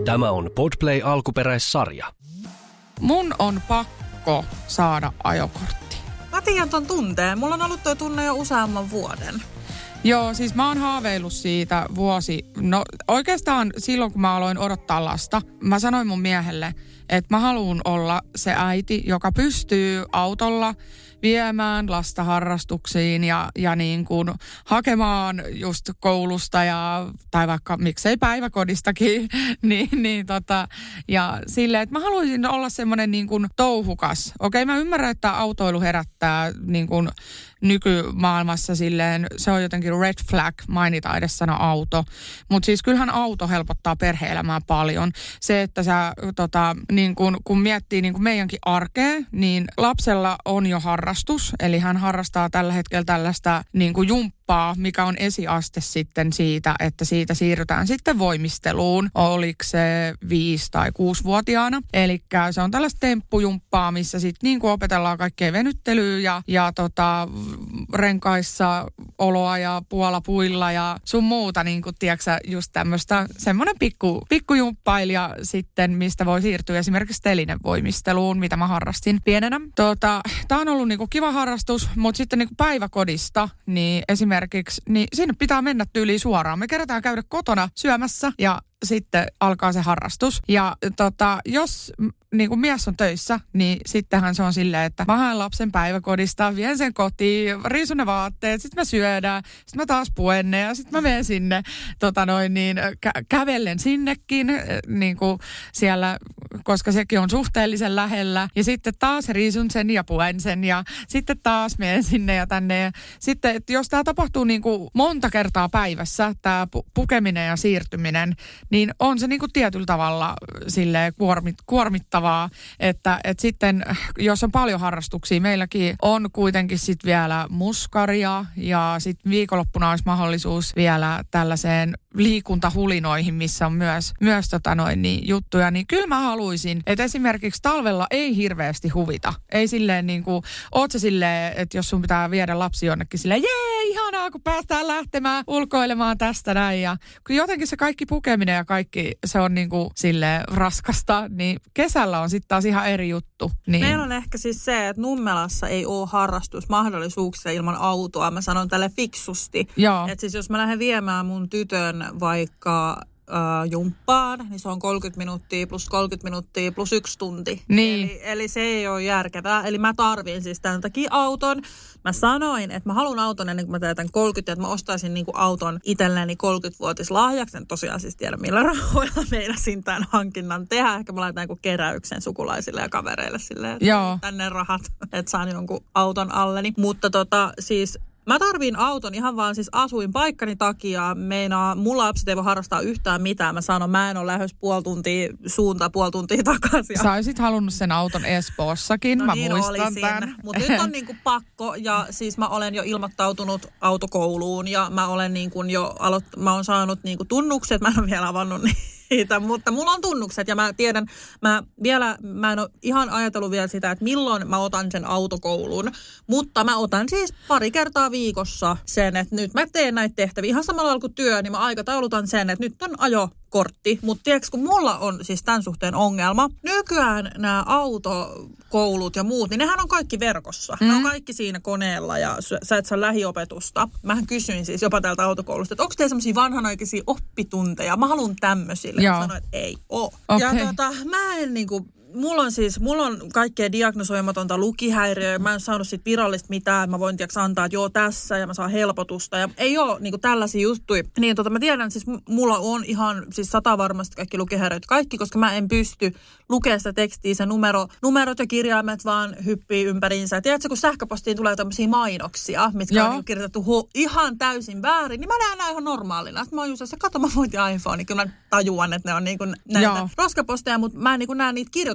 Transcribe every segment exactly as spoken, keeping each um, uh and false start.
Tämä on Podplay alkuperäissarja. Mun on pakko saada ajokortti. Mä tiedän ton tunteen. Mulla on ollut toi tunne jo useamman vuoden. Joo, siis mä oon haaveillut siitä vuosi. No oikeastaan silloin, kun mä aloin odottaa lasta, mä sanoin mun miehelle, että mä haluun olla se äiti, joka pystyy autolla viemään lasta harrastuksiin ja, ja niin kuin hakemaan just koulusta ja, tai vaikka miksei päiväkodistakin, niin, niin tota, ja silleen, että mä haluaisin olla semmoinen niin kuin touhukas. Okei, mä ymmärrän, että autoilu herättää niin kuin nykymaailmassa silleen, se on jotenkin red flag mainita edes sana auto, mutta siis kyllähän auto helpottaa perhe-elämää paljon. Se, että sä tota, niin kun, kun miettii niin kun meidänkin arkea, niin lapsella on jo harrastus, eli hän harrastaa tällä hetkellä tällaista niin kuin jumppaa, mikä on esiaste sitten siitä, että siitä siirrytään sitten voimisteluun, oliko se viisi- tai kuusivuotiaana. Eli se on tällaista temppujumppaa, missä sitten niin kuin opetellaan kaikkea venyttelyä ja, ja tota, renkaissa oloa ja puolapuilla ja sun muuta, niin kuin tiedätkö just tämmöistä semmoinen pikku, pikkujumppailija sitten, mistä voi siirtyä esimerkiksi telinevoimisteluun, mitä mä harrastin pienenä. Tota, tää on ollut niin kuin kiva harrastus, mutta sitten niin kuin päiväkodista, niin esimerkiksi, niin sinne pitää mennä tyyliin suoraan. Me kerätään käydä kotona syömässä ja sitten alkaa se harrastus. Ja tota, jos niin kuin mies on töissä, niin sittenhän se on silleen, että mä haen lapsen päiväkodista, vien sen kotiin, riisun ne vaatteet, sitten mä syödään, sitten mä taas puen ne ja sitten mä menen sinne tota noin niin, kä- kävellen sinnekin niin kuin siellä, koska sekin on suhteellisen lähellä. Ja sitten taas riisun sen ja puen sen ja sitten taas menen sinne ja tänne. Ja sitten, että jos tämä tapahtuu niin kuin monta kertaa päivässä, tämä pu- pukeminen ja siirtyminen, niin on se niin kuin tietyllä tavalla silleen kuormit, kuormittavaa, että, että sitten jos on paljon harrastuksia, meilläkin on kuitenkin sitten vielä muskaria ja sitten viikonloppuna olisi mahdollisuus vielä tällaiseen liikuntahulinoihin, missä on myös, myös tota noin, niin juttuja, niin kyllä mä haluaisin, että esimerkiksi talvella ei hirveästi huvita. Ei silleen niin kuin, oot sä silleen, että jos sun pitää viedä lapsi jonnekin silleen, jee, ihanaa, kun päästään lähtemään ulkoilemaan tästä näin. Ja kun jotenkin se kaikki pukeminen ja kaikki, se on niin kuin silleen raskasta, niin kesällä on sitten taas ihan eri juttu. Niin. Meillä on ehkä siis se, että Nummelassa ei ole harrastusmahdollisuuksia ilman autoa. Mä sanon tälle fiksusti. Että siis jos mä lähden viemään mun tytön vaikka äh, jumppaan, niin se on kolmekymmentä minuuttia plus kolmekymmentä minuuttia plus yksi tunti. Niin. Eli, eli se ei ole järkevää. Eli mä tarvin siis tämän takia auton. Mä sanoin, että mä haluan auton ennen kuin mä täytän kolmekymmentä, että mä ostaisin niinku auton itselleni kolmekymmentävuotislahjaksi. En tosiaan siis tiedä, millä rahoilla meinasin tämän hankinnan tehdä. Ehkä mä laitan joku keräyksen sukulaisille ja kavereille silleen, että Joo. tänne rahat, että saan jonkun auton alleni. Mutta tota siis mä tarviin auton ihan vaan siis asuinpaikkani takia. Meinaa, mulla lapset ei voi harrastaa yhtään mitään. Mä sanon, mä en ole lähes puoli tuntia suuntaan, puoli tuntia takaisin. Sä olisit halunnut sen auton Espoossakin, no mä niin muistan olisin. tämän. Mutta nyt on niinku pakko ja siis mä olen jo ilmoittautunut autokouluun ja mä olen niinku jo aloitt- mä oon saanut niinku tunnukset. Mä en ole vielä avannut niitä, mutta mulla on tunnukset ja mä tiedän, mä vielä, mä en ole ihan ajatellut vielä sitä, että milloin mä otan sen autokoulun, mutta mä otan siis pari kertaa viikossa sen, että nyt mä teen näitä tehtäviä ihan samalla lailla kuin työ, niin mä aikataulutan sen, että nyt on ajokortti, mutta tiedätkö, kun mulla on siis tämän suhteen ongelma, nykyään nämä autokoulut ja muut, niin nehän on kaikki verkossa, mm. ne on kaikki siinä koneella ja sä et saa lähiopetusta. Mähän kysyin siis jopa täältä autokoulusta, että onko teillä semmoisia vanhanaikaisia oppitunteja, mä haluan tämmöisille. Joo. Sanoin, että ei oo. Okay. Ja tota, mä en niinku, mulla on siis, mulla on kaikkea diagnosoimatonta lukihäiriöä, mä en saanut sit virallista mitään, mä voin tiiäks antaa, että joo tässä ja mä saan helpotusta ja ei oo niinku tällaisia juttuja. Niin tota mä tiedän, siis mulla on ihan siis sata varmasti kaikki lukihäiriöt kaikki, koska mä en pysty lukemaan sitä tekstiä, se numero, numerot ja kirjaimet vaan hyppii ympäriinsä. Tiedätkö, kun sähköpostiin tulee tämmöisiä mainoksia, mitkä joo. on niin kirjoitettu ho- ihan täysin väärin, niin mä näen nämä ihan normaalina. Että mä oon just se, kato mä voitin iPhone, niin kyllä mä tajuan, että ne on niin kuin näitä joo. roskaposteja, mutta mä en niin kuin näe niitä kirjoitus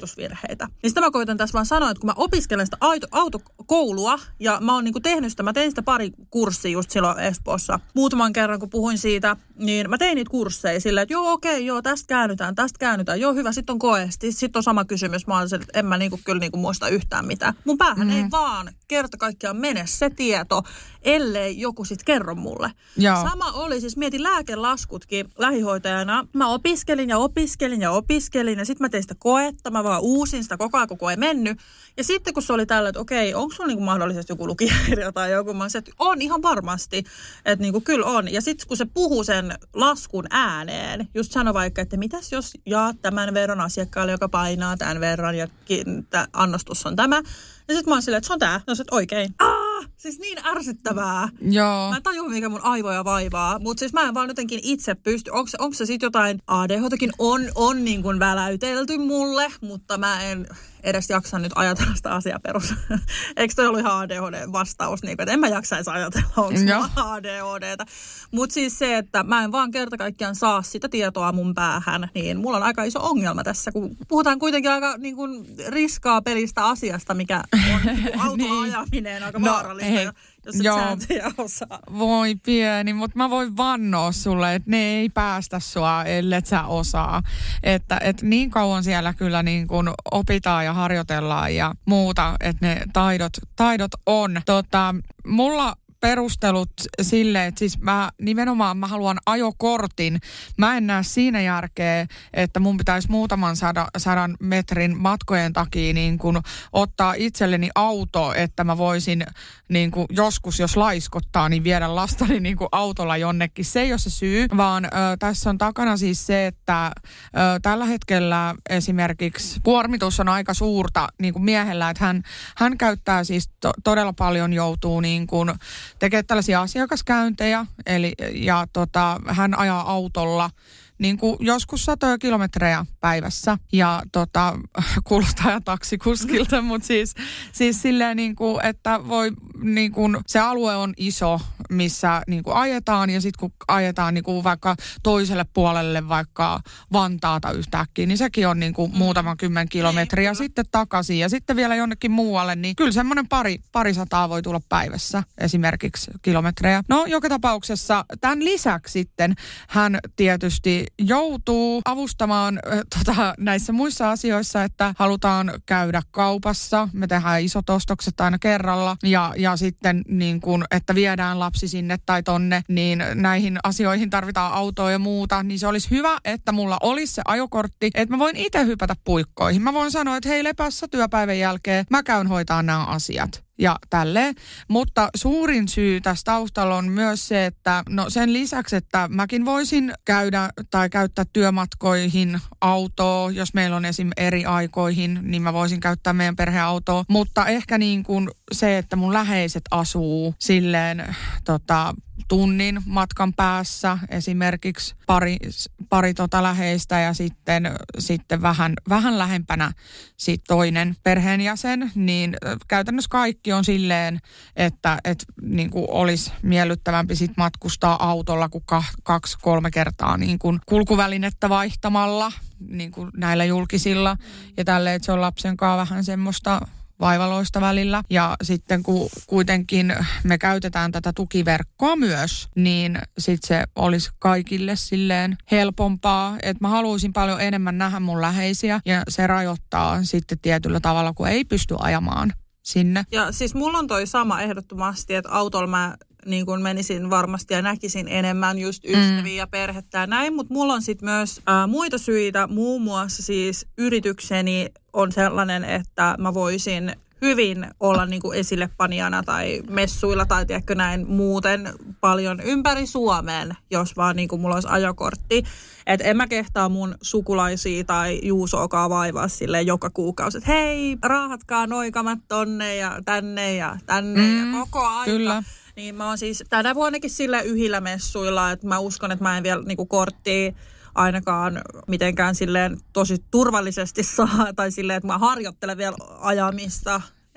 ajatusvirheitä. Niin sitä mä koitan tässä vaan sanoa, että kun mä opiskelen sitä auto, autokoulua ja mä oon niinku tehnyt sitä, mä tein sitä pari kurssia just silloin Espoossa. Muutaman kerran, kun puhuin siitä, niin mä tein niitä kursseja silleen, että joo okei, okay, joo tästä käännytään, tästä käännytään, joo hyvä, sit on koe. Sitten on sama kysymys, mä olen se, että en mä niinku, kyllä niinku muista yhtään mitään. Mun päähän mm. ei vaan kerta kaikkiaan mene se tieto, ellei joku sit kerro mulle. Joo. Sama oli, siis mietin lääkelaskutkin lähihoitajana. Mä opiskelin ja opiskelin ja opiskelin ja sitten mä tein sitä koetta, mä vaan uusin sitä koko ajan, koko ei mennyt. Ja sitten kun se oli tällä, että okei, onko sulla niinku mahdollisesti joku lukihäiriö tai joku, mä sanoin, että on ihan varmasti, että niinku kyllä on. Ja sitten kun se puhuu sen laskun ääneen, just sano vaikka, että mitäs jos jaat tämän verran asiakkaalle, joka painaa tämän verran ja annostus on tämä. Ja sitten mä oon silleen, että se on tää. No se, että oikein. Aa, siis niin ärsyttävää. Joo. Mä en tajua, mikä mun aivoja vaivaa. Mutta siis mä en vaan jotenkin itse pysty. Onko, onko se sitten jotain A D H:takin on, on niin kuin väläytelty mulle, mutta mä en edes jaksa nyt ajatella sitä asiaa perus. Eikö toi ollut ihan A D H D-vastaus? Niin, että en mä jaksaisi ajatella, onko mulla A D H D:tä. Mutta siis se, että mä en vaan kerta kaikkiaan saa sitä tietoa mun päähän, niin mulla on aika iso ongelma tässä, kun puhutaan kuitenkin aika niin kuin riskaa pelistä asiasta, mikä on niin auton ajaminen aika no, vaarallista, hei, jos et sääntöjä osaa. Voi pieni, mutta mä voin vannoa sulle, että ne ei päästä sua, ellet sä osaa. Että et niin kauan siellä kyllä niin kuin opitaan ja harjoitellaan ja muuta, että ne taidot, taidot on. Tota, mulla perustelut sille, että siis mä nimenomaan mä haluan ajokortin. Mä en näe siinä järkeä, että mun pitäisi muutaman sada, sadan metrin matkojen takia niin kun ottaa itselleni auto, että mä voisin niin kun joskus, jos laiskottaa, niin viedä lastani niin kun autolla jonnekin. Se ei ole se syy, vaan ö, tässä on takana siis se, että ö, tällä hetkellä esimerkiksi kuormitus on aika suurta niin kun miehellä, että hän, hän käyttää siis to, todella paljon, joutuu niin kun tekee tällaisia asiakaskäyntejä, eli, ja tota, hän ajaa autolla niin kuin joskus satoja kilometrejä päivässä ja tota, kuulostaa taksikuskilta, mutta siis, siis silleen niin kuin, että voi niin kuin, se alue on iso, missä niin kuin ajetaan ja sitten kun ajetaan niin kuin vaikka toiselle puolelle vaikka Vantaata yhtäkkiä, niin sekin on niin kuin muutaman kymmen kilometriä sitten takaisin ja sitten vielä jonnekin muualle, niin kyllä semmoinen pari, pari sataa voi tulla päivässä esimerkiksi kilometrejä. No joka tapauksessa tämän lisäksi sitten hän tietysti joutuu avustamaan äh, tota, näissä muissa asioissa, että halutaan käydä kaupassa. Me tehdään isot ostokset aina kerralla ja, ja sitten niin kun, että viedään lapsi sinne tai tonne, niin näihin asioihin tarvitaan autoa ja muuta. Niin se olisi hyvä, että mulla olisi se ajokortti, että mä voin itse hypätä puikkoihin. Mä voin sanoa, että hei lepässä työpäivän jälkeen mä käyn hoitaa nämä asiat. Ja tälleen. Mutta suurin syy tässä taustalla on myös se, että no sen lisäksi, että mäkin voisin käydä tai käyttää työmatkoihin autoa, jos meillä on esim. Eri aikoihin, niin mä voisin käyttää meidän perheautoa. Mutta ehkä niin kuin se, että mun läheiset asuu silleen tota, tunnin matkan päässä, esimerkiksi pari, pari tota läheistä ja sitten, sitten vähän, vähän lähempänä sit toinen perheenjäsen, niin käytännössä kaikki on silleen, että et, niin kuin olisi miellyttävämpi sit matkustaa autolla kuin kaksi, kolme kertaa niin kuin kulkuvälinettä vaihtamalla niin kuin näillä julkisilla ja tälleen, että se on lapsen kanssa vähän semmoista vaivaloista välillä. Ja sitten kun kuitenkin me käytetään tätä tukiverkkoa myös, niin sitten se olisi kaikille silleen helpompaa. Että mä haluaisin paljon enemmän nähdä mun läheisiä ja se rajoittaa sitten tietyllä tavalla, kun ei pysty ajamaan sinne. Ja siis mulla on toi sama ehdottomasti, että autolla mä niin kuin menisin varmasti ja näkisin enemmän just ystäviä mm. ja perhettä ja näin, mutta mulla on sitten myös ää, muita syitä, muun muassa siis yritykseni on sellainen, että mä voisin hyvin olla niin kuin esillepanijana tai messuilla tai tiedätkö näin muuten paljon ympäri Suomen, jos vaan niin kuin mulla olisi ajokortti. Että en mä kehtaa mun sukulaisia tai Juusoakaan vaivaa silleen joka kuukausi, että hei, raahatkaa noikamat tonne ja tänne ja tänne mm, ja koko aika. Kyllä. Niin mä oon siis tänä vuonnakin sille yhillä messuilla, että mä uskon, että mä en vielä niinku korttia ainakaan mitenkään silleen tosi turvallisesti saa, tai silleen, että mä harjoittelen vielä ajamista,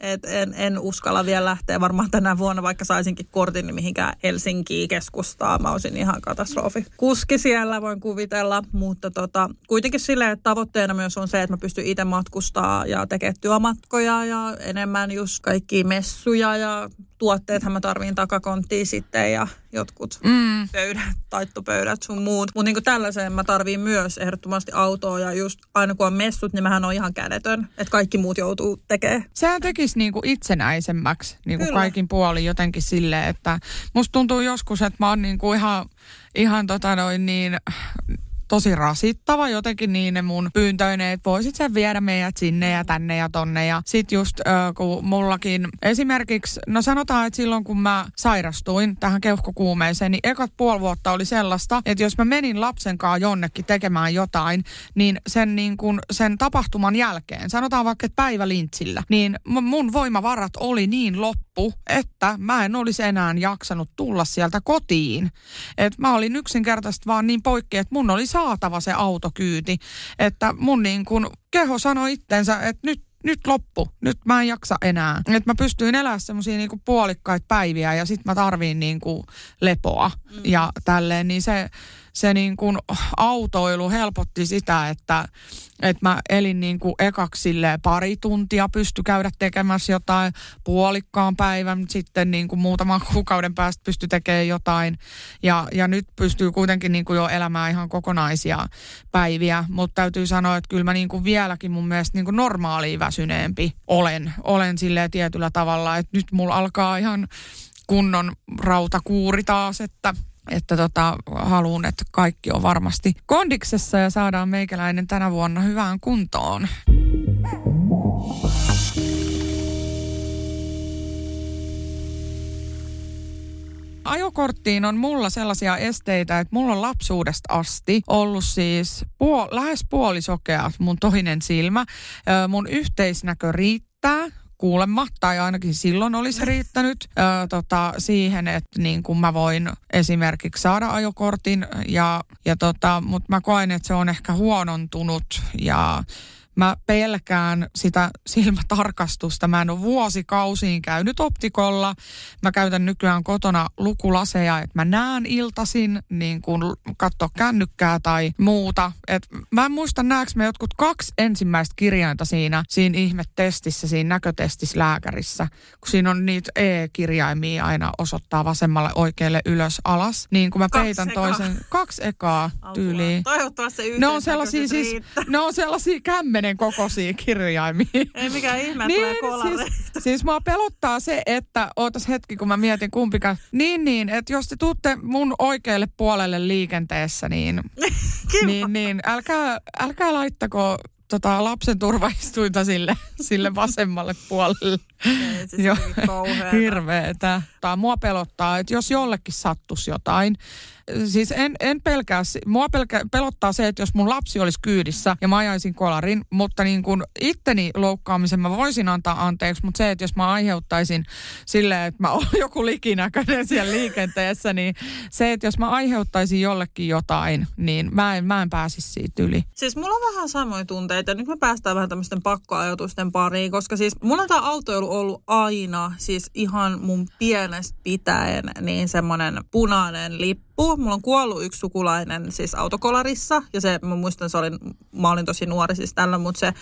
Et en, en uskalla vielä lähteä varmaan tänä vuonna, vaikka saisinkin kortin, niin mihinkään Helsinkiin keskustaa. Mä olisin ihan katastrofi. Kuski siellä voin kuvitella, mutta tota, kuitenkin silleen, että tavoitteena myös on se, että mä pystyn itse matkustaa ja tekemään työmatkoja ja enemmän just kaikkia messuja ja tuotteethan mä tarviin takakonttiin sitten ja jotkut mm. pöydät, taittopöydät sun muut. Mutta niinku tällaiseen mä tarviin myös ehdottomasti autoa ja just aina kun on messut, niin mähän on ihan kädetön. Että kaikki muut joutuu tekemään. Sehän tekisi niinku itsenäisemmäksi niinku kaikin puolin jotenkin silleen, että musta tuntuu joskus, että mä oon niinku ihan, ihan tota noin niin... tosi rasittava jotenkin niin ne mun pyyntöineet. Voisit sen viedä meidät sinne ja tänne ja tonne. Ja sit just äh, kun mullakin esimerkiksi, no sanotaan, että silloin kun mä sairastuin tähän keuhkokuumeeseen, niin ekat puoli vuotta oli sellaista, että jos mä menin lapsen kanssa jonnekin tekemään jotain, niin sen, niin kun, sen tapahtuman jälkeen, sanotaan vaikka, että päivälintsillä, niin mun voimavarat oli niin loppu, että mä en olisi enää jaksanut tulla sieltä kotiin. Et mä olin yksinkertaisesti vaan niin poikki, että mun oli saatava se autokyyti, että mun niin kun keho sanoi itsensä, että nyt nyt loppu, nyt mä en jaksa enää. Että mä pystyin elämään semmosia niinku puolikkaita päiviä ja sit mä tarviin niinku lepoa mm. ja tälleen, niin se, se niinku autoilu helpotti sitä, että että mä elin niinku ekaksi silleen pari tuntia, pysty käydä tekemässä jotain puolikkaan päivän, sitten niinku muutaman kuukauden päästä pysty tekemään jotain. Ja, ja nyt pystyy kuitenkin niinku jo elämään ihan kokonaisia päiviä, mutta täytyy sanoa, että kyllä mä niinku vieläkin mun mielestä niinku normaalia väsyneempi olen. Olen silleen tietyllä tavalla, että nyt mulla alkaa ihan kunnon rautakuuri taas, että Että tota, haluan, että kaikki on varmasti kondiksessa ja saadaan meikäläinen tänä vuonna hyvään kuntoon. Ajokorttiin on mulla sellaisia esteitä, että mulla on lapsuudesta asti ollut siis puol- lähes puolisokeat mun toinen silmä. Ö, mun yhteisnäkö riittää. Kuulemma, tai ainakin silloin olisi riittänyt ö, tota, siihen, että niin kun mä voin esimerkiksi saada ajokortin, ja, ja tota, mutta mä koen, että se on ehkä huonontunut ja mä pelkään sitä silmätarkastusta. Mä en ole vuosikausiin käynyt optikolla. Mä käytän nykyään kotona lukulaseja, että mä näen iltaisin, niin kuin katsoa kännykkää tai muuta. Et mä en muista, näekö mä jotkut kaksi ensimmäistä kirjainta siinä, siinä ihmetestissä, siinä näkötestissä lääkärissä. Kun siinä on niitä E-kirjaimia aina osoittaa vasemmalle, oikealle, ylös, alas. Niin kun mä kaksi peitän ekaa. toisen, kaksi ekaa tyyliin. Toivottavasti se ne on sellaisia, siis, ne on sellaisia kämmenen kokoisia kirjaimia. Ei mikään ihme, niin, tulee kolareita. Siis, siis mua pelottaa se, että ootas hetki, kun mä mietin kumpikaan. Niin, niin, että jos te tuutte mun oikealle puolelle liikenteessä, niin, niin, niin älkää, älkää laittako tota, lapsen turvaistuinta sille, sille vasemmalle puolelle. Ei, siis jo, hirveetä. Mua pelottaa, että jos jollekin sattuisi jotain, siis en, en pelkää, mua pelkä, pelottaa se, että jos mun lapsi olisi kyydissä ja mä ajaisin kolarin, mutta niin kuin itteni loukkaamisen mä voisin antaa anteeksi, mutta se, että jos mä aiheuttaisin silleen, että mä olen joku likinäköinen siellä liikenteessä, niin se, että jos mä aiheuttaisin jollekin jotain, niin mä en, mä en pääsisi siitä yli. Siis mulla on vähän samoja tunteita. Nyt me päästään vähän tämmöisten pakkoajatusten pariin, koska siis mulla on tää autoilu ollut aina, siis ihan mun pienestä pitäen, niin semmoinen punainen lippu. Mulla on kuollut yksi sukulainen siis autokolarissa, ja se, mä muistan, se oli, mä olin tosi nuori siis tällä, mutta se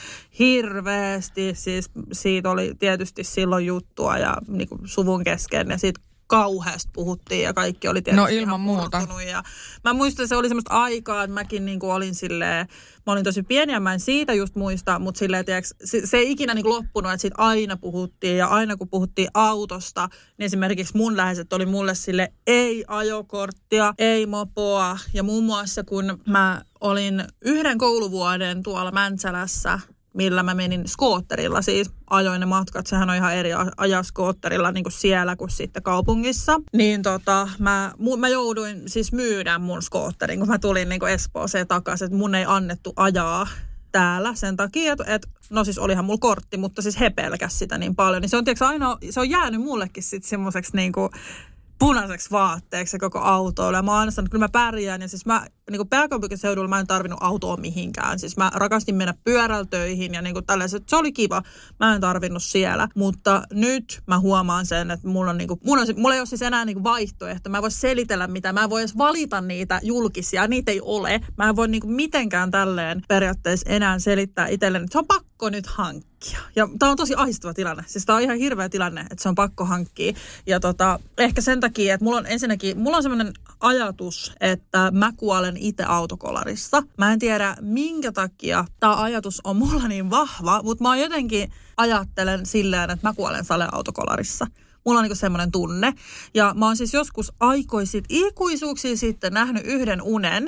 hirveästi, siis siitä oli tietysti silloin juttua ja niin kuin suvun kesken, ja siitä kauheasti puhuttiin ja kaikki oli tietysti no, ilman muuta. Ja mä muistan, se oli semmoista aikaa, että mäkin niin kuin olin silleen, mä olin tosi pieni ja mä en siitä just muista, mutta silleen, tiiäks, se, se ei ikinä niin kuin loppunut, että siitä aina puhuttiin ja aina kun puhuttiin autosta, niin esimerkiksi mun läheiset oli mulle sille ei ajokorttia, ei mopoa ja muun muassa kun mä olin yhden kouluvuoden tuolla Mäntsälässä, millä mä menin skootterilla, siis ajoin ne matkat, sehän on ihan eri ajaa skootterilla niin kuin siellä kuin sitten kaupungissa. Niin tota, mä, mä jouduin siis myydä mun skootterin, kun mä tulin niin kuin Espooseen takaisin, että mun ei annettu ajaa täällä sen takia, että no siis olihan mulla kortti, mutta siis he pelkäs sitä niin paljon. Niin se on tietysti aina, se on jäänyt mullekin sitten semmoiseksi niin kuin punaiseksi vaatteeksi se koko autoilu. Ja mä oon aina sanonut, että kyllä mä pärjään. Ja siis mä niin kuin pääkaupunkiseudulla mä en tarvinnut autoa mihinkään. Siis mä rakastin mennä pyörällä töihin ja niin kuin tällaiset. Se oli kiva. Mä en tarvinnut siellä. Mutta nyt mä huomaan sen, että mulla, on niin kuin, mulla, on, mulla ei ole siis enää niin kuin vaihtoehto. Mä en voi selitellä mitä. Mä en voi edes valita niitä julkisia. Niitä ei ole. Mä en voi niin kuin mitenkään tälleen periaatteessa enää selittää itselleni, että se on pakko nyt hankkia. Ja tää on tosi ahdistava tilanne. Siis tää on ihan hirveä tilanne, että se on pakko hankkia. Ja tota, ehkä sen takia, että mulla on ensinnäkin, mulla on semmoinen ajatus, että mä kuolen itse autokolarissa. Mä en tiedä, minkä takia tää ajatus on mulla niin vahva, mutta mä jotenkin ajattelen silleen, että mä kuolen sale-autokolarissa. Mulla on niinku semmoinen tunne. Ja mä oon siis joskus aikoisit ikuisuuksia sitten nähnyt yhden unen,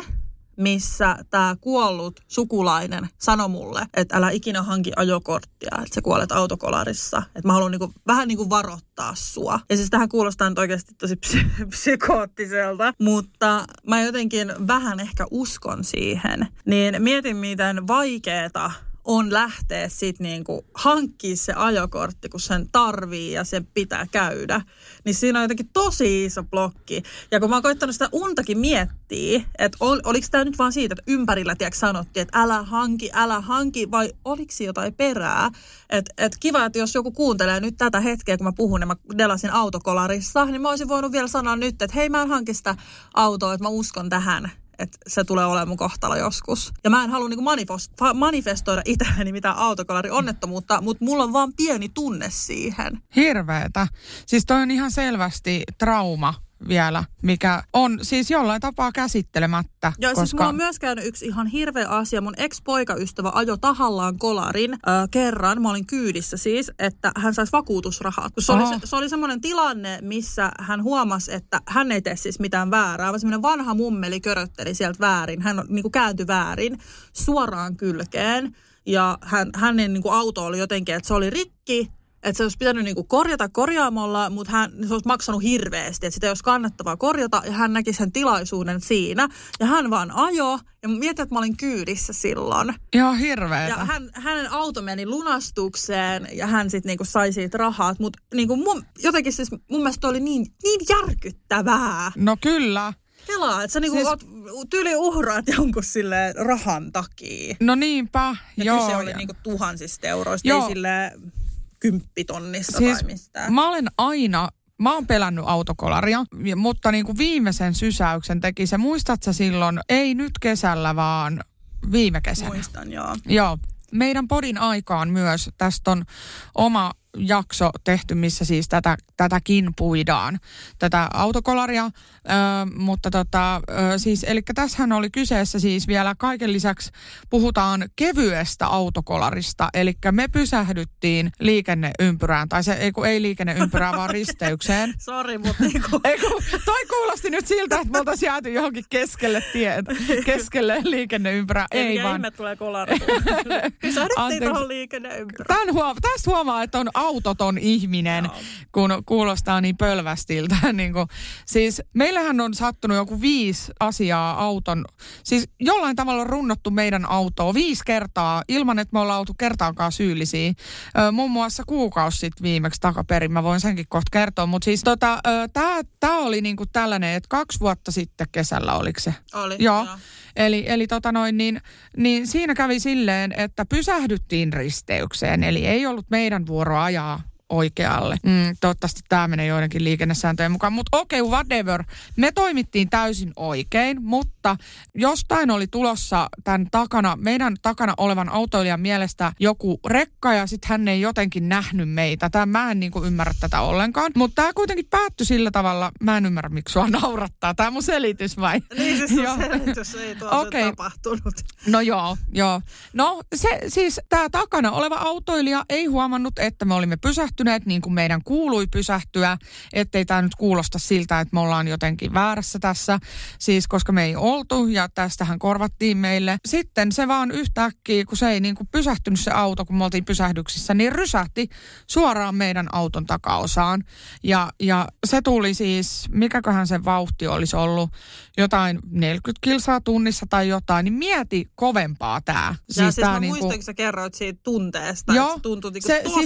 missä tämä kuollut sukulainen sanoi mulle, että älä ikinä hanki ajokorttia, että sä kuolet autokolarissa. Että mä haluan niinku, vähän niin kuin varoittaa sua. Ja siis tähän kuulostaa nyt oikeasti tosi psy- psykoottiselta, mutta mä jotenkin vähän ehkä uskon siihen. Niin mietin, miten vaikeeta on lähteä sitten niinku hankkia se ajokortti, kun sen tarvii ja sen pitää käydä. Niin siinä on jotenkin tosi iso blokki. Ja kun mä oon koittanut sitä untakin miettiä, että ol, oliko tämä nyt vaan siitä, että ympärillä tiedätkö, sanottiin, että älä hanki, älä hanki, vai oliko jotain perää? Että et kiva, että jos joku kuuntelee nyt tätä hetkeä, kun mä puhun ja mä delasin autokolarissa, niin mä olisin voinut vielä sanoa nyt, että hei, mä en hanki sitä autoa, että mä uskon tähän, että se tulee olemaan mun kohtalo joskus. Ja mä en halua niinku manifest- manifestoida itselleni mitään autokolari-onnettomuutta, mutta mulla on vaan pieni tunne siihen. Hirveetä. Siis toi on ihan selvästi trauma vielä, mikä on siis jollain tapaa käsittelemättä. Ja koska... siis mulla on myös käynyt yksi ihan hirveä asia. Mun ex-poikaystävä ajoi tahallaan kolarin äh, kerran. Mä olin kyydissä siis, että hän saisi vakuutusrahat. Se oli, se, se oli semmoinen tilanne, missä hän huomasi, että hän ei tee siis mitään väärää, vaan semmoinen vanha mummeli körötteli sieltä väärin. Hän niin kuin kääntyi väärin suoraan kylkeen. Ja hän, hänen niin kuin auto oli jotenkin, että se oli rikki. Että se olisi pitänyt niinku korjata korjaamolla, mutta hän, se olisi maksanut hirveästi. Että sitä ei olisi kannattavaa korjata ja hän näki sen tilaisuuden siinä. Ja hän vaan ajoi ja mietin, että mä olin kyydissä silloin. Joo, hirveetä. Ja hän, hänen auto meni lunastukseen ja hän sitten niinku sai siitä rahat. Mutta niinku mun, jotenkin siis mun mielestä oli niin, niin järkyttävää. No kyllä. Kelaa, että sä niinku siis... oot, tyyli uhraat jonkun silleen rahan takia. No niinpä, ja joo. Ja kyse oli niinku tuhansista euroista, joo. ei silleen... kymppitonnista siis tai mistään. Mä olen aina, mä oon pelännyt autokolaria, mutta niin kuin viimeisen sysäyksen teki se. Muistatko silloin, ei nyt kesällä, vaan viime kesänä? Muistan, joo. Joo. Meidän podin aikaan myös, tästä on oma jakso tehty, missä siis tätä, tätäkin puidaan, tätä autokolaria, ö, mutta tota, ö, siis, eli tässähän oli kyseessä siis vielä kaiken lisäksi puhutaan kevyestä autokolarista, eli me pysähdyttiin liikenneympyrään, tai se ei kun ei liikenneympyrään, vaan risteykseen. Sori, mutta niinku. Ei kun, toi kuulosti nyt siltä, että me oltaisiin jääty johonkin keskelle tietä, keskelle liikenneympyrää. Ei, ei mikä vaan. ihme tulee kolari. Pysähdyttiin tuohon liikenneympyrään. Tän huom- tästä huomaa, että on autoton ihminen, no. kun kuulostaa niin pölvästiltä. niin kuin, siis meillähän on sattunut joku viisi asiaa auton, siis jollain tavalla on runnottu meidän autoa viisi kertaa ilman, että me ollaan oltu kertaakaan syyllisiä. Ö, muun muassa kuukausi sitten viimeksi takaperin, mä voin senkin kohta kertoa, mutta siis tota, tämä oli niinku tällainen, että kaksi vuotta sitten kesällä, oliko se? Oli, joo. joo. Eli, eli tota noin, niin, niin siinä kävi silleen, että pysähdyttiin risteykseen, eli ei ollut meidän vuoro ajaa oikealle. Mm, toivottavasti tämä menee joidenkin liikennesääntöjen mukaan, mutta okei, okay, whatever. Me toimittiin täysin oikein, mutta jostain oli tulossa tämän takana, meidän takana olevan autoilijan mielestä joku rekka ja sitten hän ei jotenkin nähnyt meitä. Tämä, mä en niin kuin ymmärrä tätä ollenkaan, mutta tämä kuitenkin päättyi sillä tavalla, mä en ymmärrä miksi sua naurattaa. Tämä mun selitys vai? Niin se sun selitys ei tuolla okay. tapahtunut. No joo, joo. No se siis tämä takana oleva autoilija ei huomannut, että me olimme pysähtyneet niin kuin meidän kuului pysähtyä, ettei tämä nyt kuulosta siltä, että me ollaan jotenkin väärässä tässä, siis koska me ei oltu ja tästähän korvattiin meille. Sitten se vaan yhtäkkiä, kun se ei niin kuin pysähtynyt se auto, kun me oltiin pysähdyksissä, niin rysähti suoraan meidän auton takaosaan. Ja, ja se tuli siis, mikäköhän se vauhti olisi ollut, jotain neljäkymmentä kilsaa tunnissa tai jotain, niin mieti kovempaa tämä. Siis ja siis mä niin muistan, kun sä kerroit siitä tunteesta, joo, että se tuntui niin se, tosi siis se,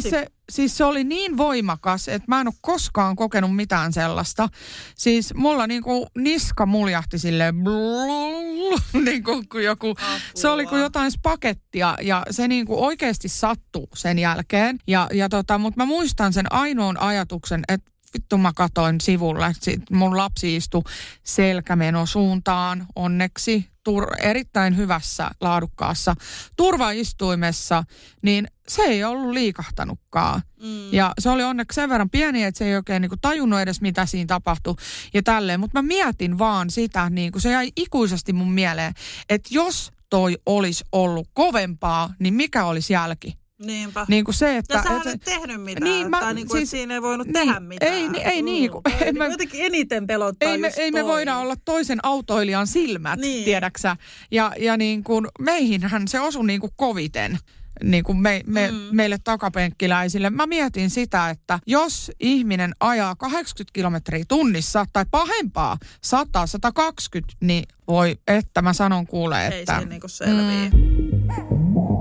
siis se oli niin voimakas, että mä en ole koskaan kokenut mitään sellaista. Siis mulla niinku niska muljahti silleen niin kuin joku, Apua. Se oli kuin jotain spakettia ja se niinku oikeasti sattui sen jälkeen. Ja, ja tota, mutta mä muistan sen ainoan ajatuksen, että vittu mä katoin sivulle. Sitten mun lapsi istui selkämenosuuntaan onneksi tur- erittäin hyvässä, laadukkaassa turvaistuimessa, niin se ei ollut liikahtanutkaan. Mm. Ja se oli onneksi sen verran pieni, että se ei oikein niinku tajunnut edes, mitä siinä tapahtui ja tälleen. Mutta mä mietin vaan sitä, niinku se jäi ikuisesti mun mieleen, että jos toi olisi ollut kovempaa, niin mikä olisi jälki? Niinpä. Niin kuin se, että... Ja sä et tehnyt mitään, niin, mä, tai niin kuin, siis, siinä ei voinut niin, tehdä mitään. Ei, ei niin kuin... Mm, niin jotenkin eniten pelottaa ei me, just ei me voida olla toisen autoilijan silmät, niin. Tiedäksä. Ja, ja niin kuin meihinhän se osui niin kuin koviten. Niin kuin me, me, mm. meille takapenkkiläisille. Mä mietin sitä, että jos ihminen ajaa kahdeksankymmentä kilometriä tunnissa tai pahempaa sata sata kaksikymmentä, niin voi, että mä sanon kuule, että... Ei siinä niin kuin selviä. Mm.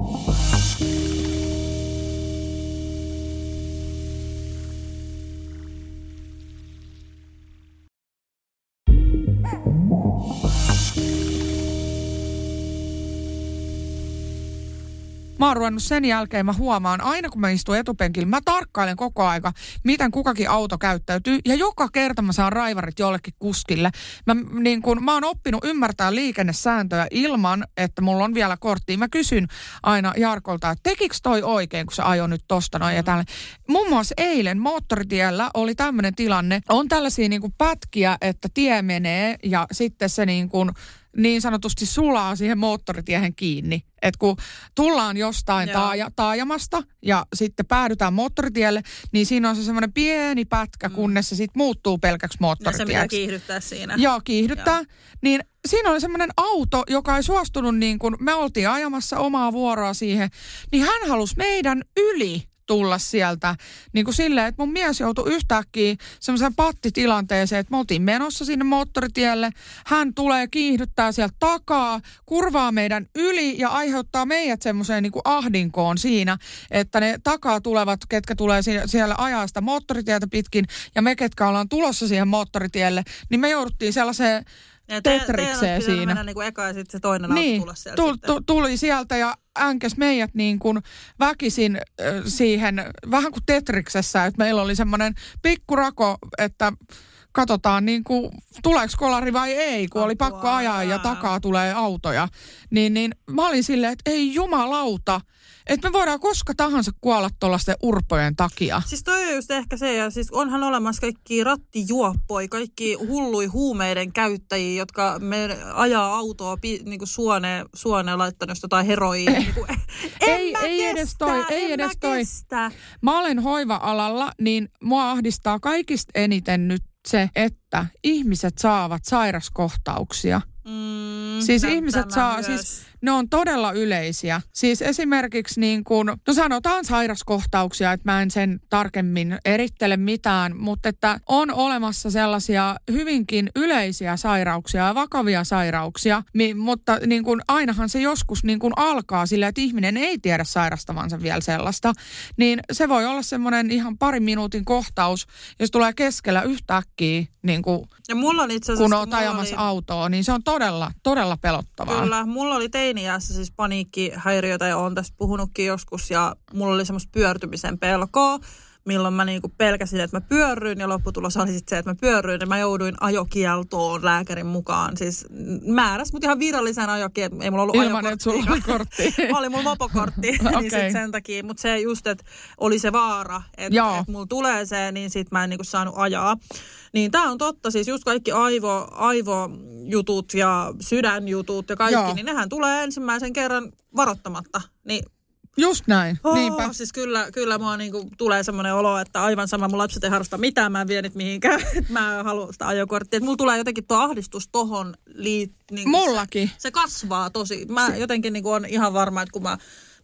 Mä oon ruvennut sen jälkeen, mä huomaan, aina kun mä istun etupenkillä, mä tarkkailen koko aika, miten kukakin auto käyttäytyy. Ja joka kerta mä saan raivarit jollekin kuskille. Mä, niin kun, mä oon oppinut ymmärtää liikennesääntöjä ilman, että mulla on vielä korttia. Mä kysyn aina Jarkolta, että tekikö toi oikein, kun se ajoi nyt tosta noin ja tälle. Muun muassa eilen moottoritiellä oli tämmöinen tilanne. On tällaisia niin kuin pätkiä, että tie menee ja sitten se niin kuin... niin sanotusti sulaa siihen moottoritiehen kiinni. Että kun tullaan jostain taaja, taajamasta ja sitten päädytään moottoritielle, niin siinä on se semmoinen pieni pätkä, mm. kunnes se sitten muuttuu pelkäksi moottoritieksi. Ja se mitä kiihdyttää siinä. Joo, kiihdyttää. Joo. Niin siinä oli semmoinen auto, joka ei suostunut niin kuin, me oltiin ajamassa omaa vuoroa siihen, niin hän halusi meidän yli tulla sieltä niin kuin silleen, että mun mies joutui yhtäkkiä semmoiseen pattitilanteeseen, että me oltiin menossa sinne moottoritielle. Hän tulee kiihdyttää sieltä takaa, kurvaa meidän yli ja aiheuttaa meidät semmoiseen niin kuin ahdinkoon siinä, että ne takaa tulevat, ketkä tulee siellä ajaa sitä moottoritietä pitkin ja me, ketkä ollaan tulossa siihen moottoritielle, niin me jouduttiin sellaiseen ja tetrikseen te, siinä. Mennä niin kuin eka ja sitten se toinen niin, auto tulla sieltä tuli, tu, tuli sieltä ja änkäs meidät niin kuin väkisin äh, siihen, vähän kuin Tetriksessä, että meillä oli semmoinen pikkurako, että katsotaan niin kuin, tuleeko kolari vai ei, kun Apua, oli pakko ajaa ja takaa tulee autoja. Niin, niin mä olin silleen, että ei jumalauta, että me voidaan koska tahansa kuolla tuollaisten urpojen takia. Siis toi on just ehkä se, ja siis onhan olemassa kaikki rattijuoppoja, kaikki hullui huumeiden käyttäjiä, jotka me ajaa autoa pi, niin kuin suoneen, suoneen laittanut jotain heroiin. Niin kuin, ei, ei kestä, edes toi, ei edes toi. Kestä. Mä olen hoiva-alalla, niin mua ahdistaa kaikista eniten nyt se, että ihmiset saavat sairaskohtauksia. Mm, siis ihmiset saa, myös. siis ne on todella yleisiä. Siis esimerkiksi niin kuin, no sanotaan sairaskohtauksia, että mä en sen tarkemmin erittele mitään, mutta että on olemassa sellaisia hyvinkin yleisiä sairauksia ja vakavia sairauksia, mi, mutta niin kuin ainahan se joskus niin kuin alkaa sillä, että ihminen ei tiedä sairastavansa vielä sellaista, niin se voi olla semmoinen ihan parin minuutin kohtaus, jos tulee keskellä yhtäkkiä, niin kuin, ja mulla on itse asiassa, kun oot ajamassa oli... autoa, niin se on todella, todella pelottavaa. Kyllä, mulla oli teini-iässä siis paniikkihäiriötä ja olen tästä puhunutkin joskus ja mulla oli semmoista pyörtymisen pelkoa, milloin mä niinku pelkäsin, että mä pyörryin ja lopputulos oli sitten se, että mä pyörryin ja mä jouduin ajokieltoon lääkärin mukaan. Siis määräs mut ihan virallisen ajokieltoon, ei mulla ollut ilman, ajokorttia. että sulla oli kortti. Oli mulla mopokortti, okay. Niin sit sen takia. Mutta se just, että oli se vaara, että et mulla tulee se, niin sit mä en niinku saanut ajaa. Niin tää on totta, siis just kaikki aivo, aivojutut ja sydänjutut ja kaikki, Joo. niin nehän tulee ensimmäisen kerran varoittamatta. Niin just näin, oh, niinpä. Siis kyllä, kyllä mua niinku tulee semmoinen olo, että aivan sama, mun lapset ei harrasta mitään, mä en vie nyt mihinkään, että mä haluan sitä ajokorttia. Että mulla tulee jotenkin tuo ahdistus tohon liit... Niin Mullakin. Se, se kasvaa tosi. Mä se. jotenkin niinku on ihan varma, että kun mä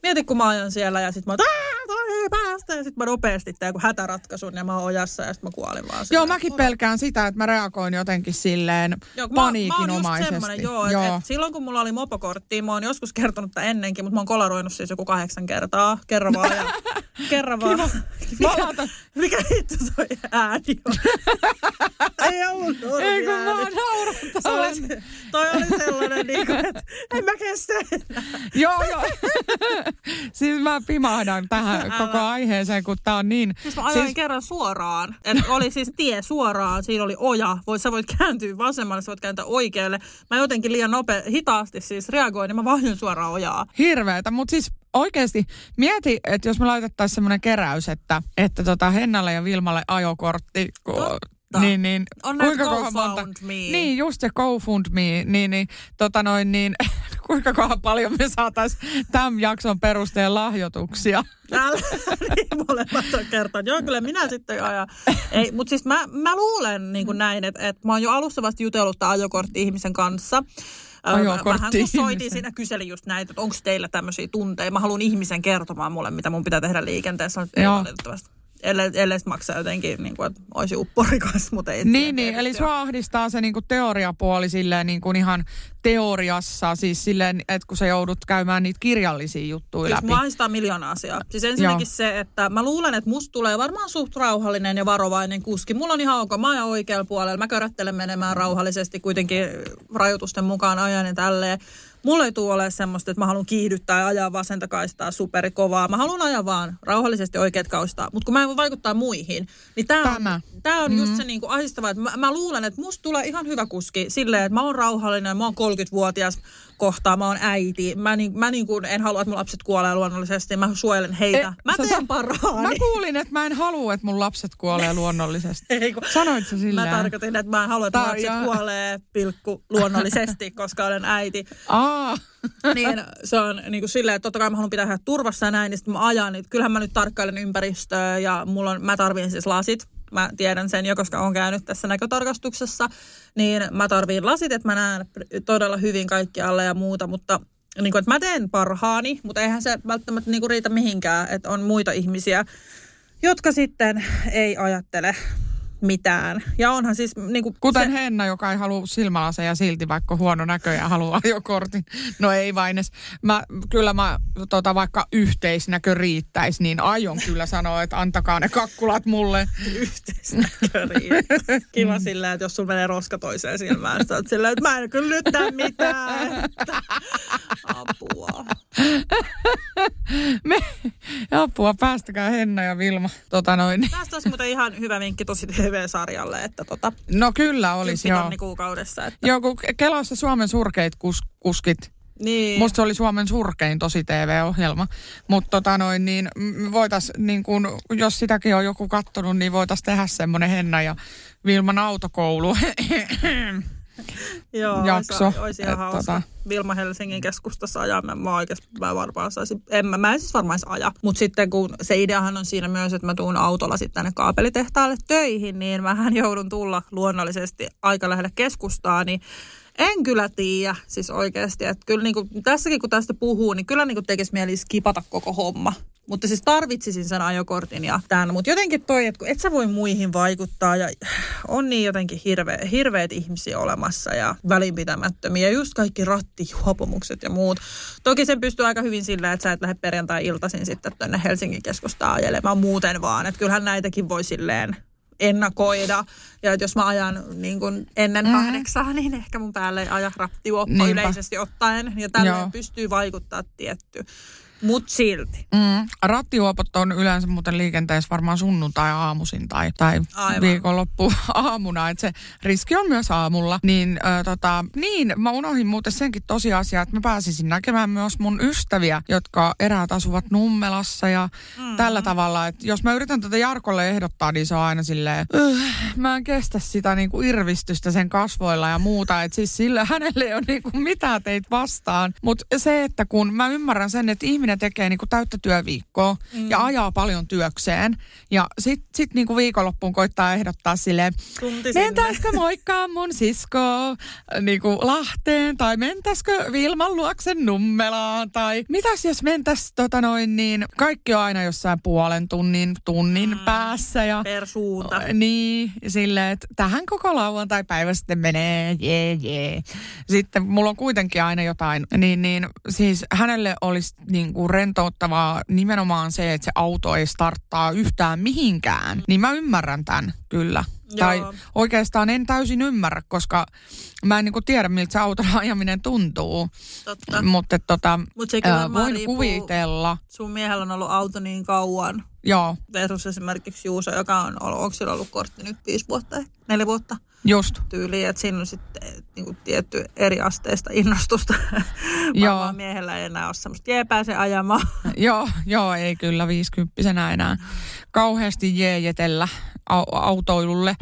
mieti kun mä ajan siellä ja sit mä oon, ei päästä. Ja sit mä nopeasti teen joku hätäratkaisun ja mä oon ojassa ja sit mä kuolin vaan. Joo, mäkin pelkään sitä, että mä reagoin jotenkin silleen joo, paniikinomaisesti. Mä, mä joo, joo. Et, et silloin kun mulla oli mopokorttia, mä oon joskus kertonut tämän ennenkin, mutta mä oon kolaroinut siis joku kahdeksan kertaa. Kerran vaan ja kerran vaan. Mikä, mikä hitto toi ääni on? Ei ollut normi Ei kun mä naurattaa. Toi oli sellainen, niin kuin, että en mä kestä enää. Joo, joo. Siis mä pimahdan tähän koko aiheeseen, kun tää on niin... Siis mä ajoin siis... kerran suoraan. Että oli siis tie suoraan, siinä oli oja. Voit, sä voit kääntyä vasemmalle, sä voit kääntää oikealle. Mä jotenkin liian nopea, hitaasti siis reagoin, niin mä vaihdoin suoraan ojaa. Hirveetä, mutta siis oikeasti mieti, että jos me laitettaisiin semmoinen keräys, että, että tota Hennalle ja Vilmalle ajokortti... Kun... Niin, niin. On kuinka kohan monta... Me. Niin, just se GoFundMe, niin, niin, tota noin, niin kuinka kohan paljon me saataisiin tämän jakson perusteella lahjoituksia. Älä, niin molemmat on kertonut. Joo, kyllä minä sitten ajan. Ei, mutta siis mä, mä luulen niin kuin näin, että, että mä oon jo alustavasti jutellut tämän ajokortti-ihmisen kanssa. Vähän kun soitin siinä, kyselin just näitä, että onko teillä tämmöisiä tunteja. Mä haluan ihmisen kertomaan mulle, mitä mun pitää tehdä liikenteessä. Ei valitettavasti. Ellei, ellei maksaa jotenkin, niin kuin, että olisi upporikas, mutta ei. Niin, niin eli sua ahdistaa se niin kuin teoriapuoli silleen niin kuin ihan teoriassa, siis silleen, että kun sä joudut käymään niitä kirjallisia juttuja siis läpi. Siis mä ahdistaa miljoona asiaa. Siis ensinnäkin Joo. se, että mä luulen, että musta tulee varmaan suht rauhallinen ja varovainen kuski. Mulla on ihan ok, mä ajan oikealla puolella, mä körättelen menemään rauhallisesti, kuitenkin rajoitusten mukaan ajan ja tälleen. Mulla ei tule ole semmoista, että mä haluan kiihdyttää ja ajaa vasenta kaistaa superikovaa. Mä haluan ajaa vaan rauhallisesti oikeat kaistaa. Mutta kun mä en voi vaikuttaa muihin, niin tää on, tää on mm. just se niinku ahdistava, että mä, mä luulen, että musta tulee ihan hyvä kuski silleen, että mä oon rauhallinen, mä oon kolmekymmentävuotias kohtaa, mä oon äiti. Mä, niin, mä niin kuin en halua, että mun lapset kuolee luonnollisesti, mä suojelen heitä. E, mä teen parhaani. Mä kuulin, että mä en halua, että mun lapset kuolee luonnollisesti. Ei, kun, Sanoit sä silleen? Mä tarkoitin, että mä en halua, että mun lapset kuolee pilkku luonnollisesti, koska olen äiti. Aa. Niin se on niin kuin silleen, että totta kai mä haluan pitää turvassa ja näin, niin sitten mä ajan. Niin kyllähän mä nyt tarkkailen ympäristöä ja mulla on, mä tarvitsen siis lasit. Mä tiedän sen jo, koska olen käynyt tässä näkötarkastuksessa. Niin mä tarviin lasit, että mä näen todella hyvin kaikkialle ja muuta, mutta niin kuin, että mä teen parhaani, mutta eihän se välttämättä niin kuin riitä mihinkään, että on muita ihmisiä, jotka sitten ei ajattele mitään. Ja onhan siis niinku kuten se... Henna, joka ei halua silmälaseja silti, vaikka huono näkö ja haluaa ajokortin. No ei vain edes. Mä, kyllä mä tota, vaikka yhteisnäkö riittäisi, niin aion kyllä sanoa, että antakaa ne kakkulat mulle. Yhteisnäkö riittäisi. Kiva silleen, että jos sulla menee roska toiseen silmään, sä oot silleen, että mä en kyllä nyt tää mitään. Apua. Me, apua, päästäkää Henna ja Vilma. Tota noin. Tästä olisi muuten ihan hyvä vinkki tosi T V-sarjalle, että tota... No kyllä olisi, joo. kuukaudessa. Että... Joo, kun Kelassa Suomen surkeit kus, kuskit. Niin. Musta se oli Suomen surkein tosi T V-ohjelma. Mutta tota noin, niin voitais, niin kun, jos sitäkin on joku kattonut, niin voitais tehdä semmoinen Henna ja Vilman autokoulu. Joo, jakso. Olisi, olisi ihan hauska. Tota... Vilma Helsingin keskustassa ajaa, mä, mä oikeasti mä varmaan saisin, en mä, mä en siis varmaan aja. Mutta sitten kun se ideahan on siinä myös, että mä tuun autolla sitten tänne kaapelitehtaalle töihin, niin mähän joudun tulla luonnollisesti aika lähelle keskustaa, niin en kyllä tiedä siis oikeasti. Että kyllä niin kuin, tässäkin kun tästä puhuu, niin kyllä niin kuin tekisi mieli skipata koko homma. Mutta siis tarvitsisin sen ajokortin ja tämän. Mutta jotenkin toi, että kun et sä voi muihin vaikuttaa ja on niin jotenkin hirveä, hirveät ihmisiä olemassa ja välinpitämättömiä. Ja just kaikki rattijuopumukset ja muut. Toki sen pystyy aika hyvin sillä, että sä et lähde perjantai-iltaisin sitten tuonne Helsingin keskustaan ajelemaan muuten vaan. Että kyllähän näitäkin voi silleen ennakoida. Ja jos mä ajan niin kuin ennen mm. kahdeksaa, niin ehkä mun päälle ei aja rattijuoppo yleisesti ottaen. Ja tälleen pystyy vaikuttaa tietty. Mut silti. Mm. Rattijuopot on yleensä muuten liikenteessä varmaan sunnuntai-aamuisin tai, tai viikonloppu aamuna. Että se riski on myös aamulla. Niin, äh, tota, niin, mä unohdin muuten senkin tosiasia, että mä pääsisin näkemään myös mun ystäviä, jotka eräät asuvat Nummelassa ja mm-hmm. tällä tavalla. Että jos mä yritän tätä Jarkolle ehdottaa, niin se on aina silleen, äh, mä en kestä sitä niinku irvistystä sen kasvoilla ja muuta. Että siis sillä hänelle ei ole niinku mitään teitä vastaan. Mutta se, että kun mä ymmärrän sen, että ihminen ihminen tekee niin kuin täyttä työviikkoa mm. ja ajaa paljon työkseen ja sitten sit niin kuin viikonloppuun koittaa ehdottaa silleen, mentäisikö moikkaa mun siskoa niin kuin Lahteen tai mentäisikö Vilman luoksen Nummelaan tai mitäs jos mentäis tota noin niin, kaikki on aina jossain puolen tunnin, tunnin mm. päässä ja per suunta. Niin, silleen, että tähän koko lauantai-päivä sitten menee, jee, jee. Sitten mulla on kuitenkin aina jotain, niin, niin siis hänelle olisi niin kuin rentouttavaa nimenomaan se, että se auto ei starttaa yhtään mihinkään. Niin mä ymmärrän tämän, kyllä. Joo. Tai oikeastaan en täysin ymmärrä, koska mä en niin kuin tiedä, miltä se auton ajaminen tuntuu. Totta. Mutta tota, Mut sekin äh, voin kuvitella. Sun miehellä on ollut auto niin kauan. Joo. Versus esimerkiksi Juuso, joka on ollut, onko sillä ollut kortti nyt viisi vuotta, neljä vuotta? Just. Tyyliin, että siinä on sitten niin kuin tietty eri asteista innostusta. Varmaan miehellä ei enää ole semmoista jee pääse ajamaan. joo, joo, ei kyllä viisikymppisenä enää kauheasti jeejetellä au- autoilulle.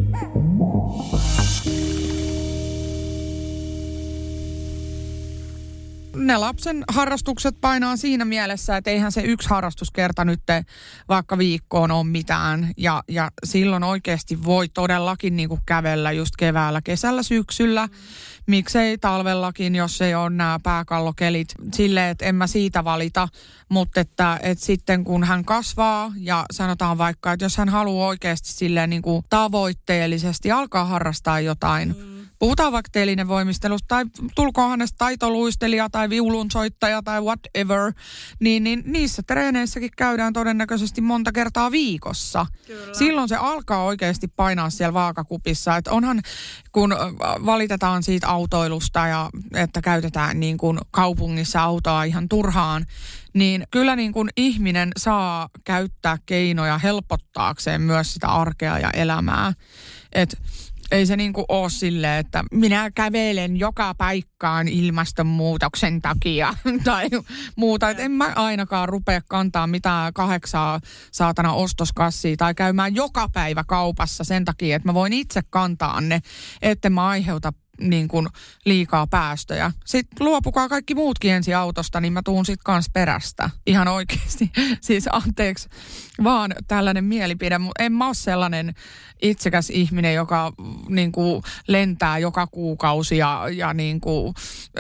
Ne lapsen harrastukset painaa siinä mielessä, että eihän se yksi harrastuskerta nyt vaikka viikkoon ole mitään. Ja, ja silloin oikeasti voi todellakin niin kuin kävellä just keväällä, kesällä, syksyllä. Miksei talvellakin, jos ei ole nämä pääkallokelit. Silleen, että en mä siitä valita. Mutta että, että sitten kun hän kasvaa ja sanotaan vaikka, että jos hän haluaa oikeasti silleen niin kuin tavoitteellisesti alkaa harrastaa jotain. Mm. Puhutaan vaikka telinevoimistelusta tai tulkoon hänestä taitoluistelija tai viulunsoittaja tai whatever, niin, niin niissä treeneissäkin käydään todennäköisesti monta kertaa viikossa. Kyllä. Silloin se alkaa oikeasti painaa siellä vaakakupissa. Että onhan, kun valitetaan siitä autoilusta ja että käytetään niin kuin kaupungissa autoa ihan turhaan, niin kyllä niin kuin ihminen saa käyttää keinoja helpottaakseen myös sitä arkea ja elämää. Että ei se niin kuin ole silleen, että minä kävelen joka paikkaan ilmastonmuutoksen takia tai muuta. Että en mä ainakaan rupea kantaa mitään kahdeksaa saatana ostoskassia tai käymään joka päivä kaupassa sen takia, että mä voin itse kantaa ne, että mä aiheuta niin kuin liikaa päästöjä. Sitten luopukaa kaikki muutkin ensin autosta, niin mä tuun sit kans perästä. Ihan oikeasti. Siis anteeksi vaan tällainen mielipide, mutta en mä ole sellainen itsekäs ihminen, joka niin kuin lentää joka kuukausi ja, ja niin kuin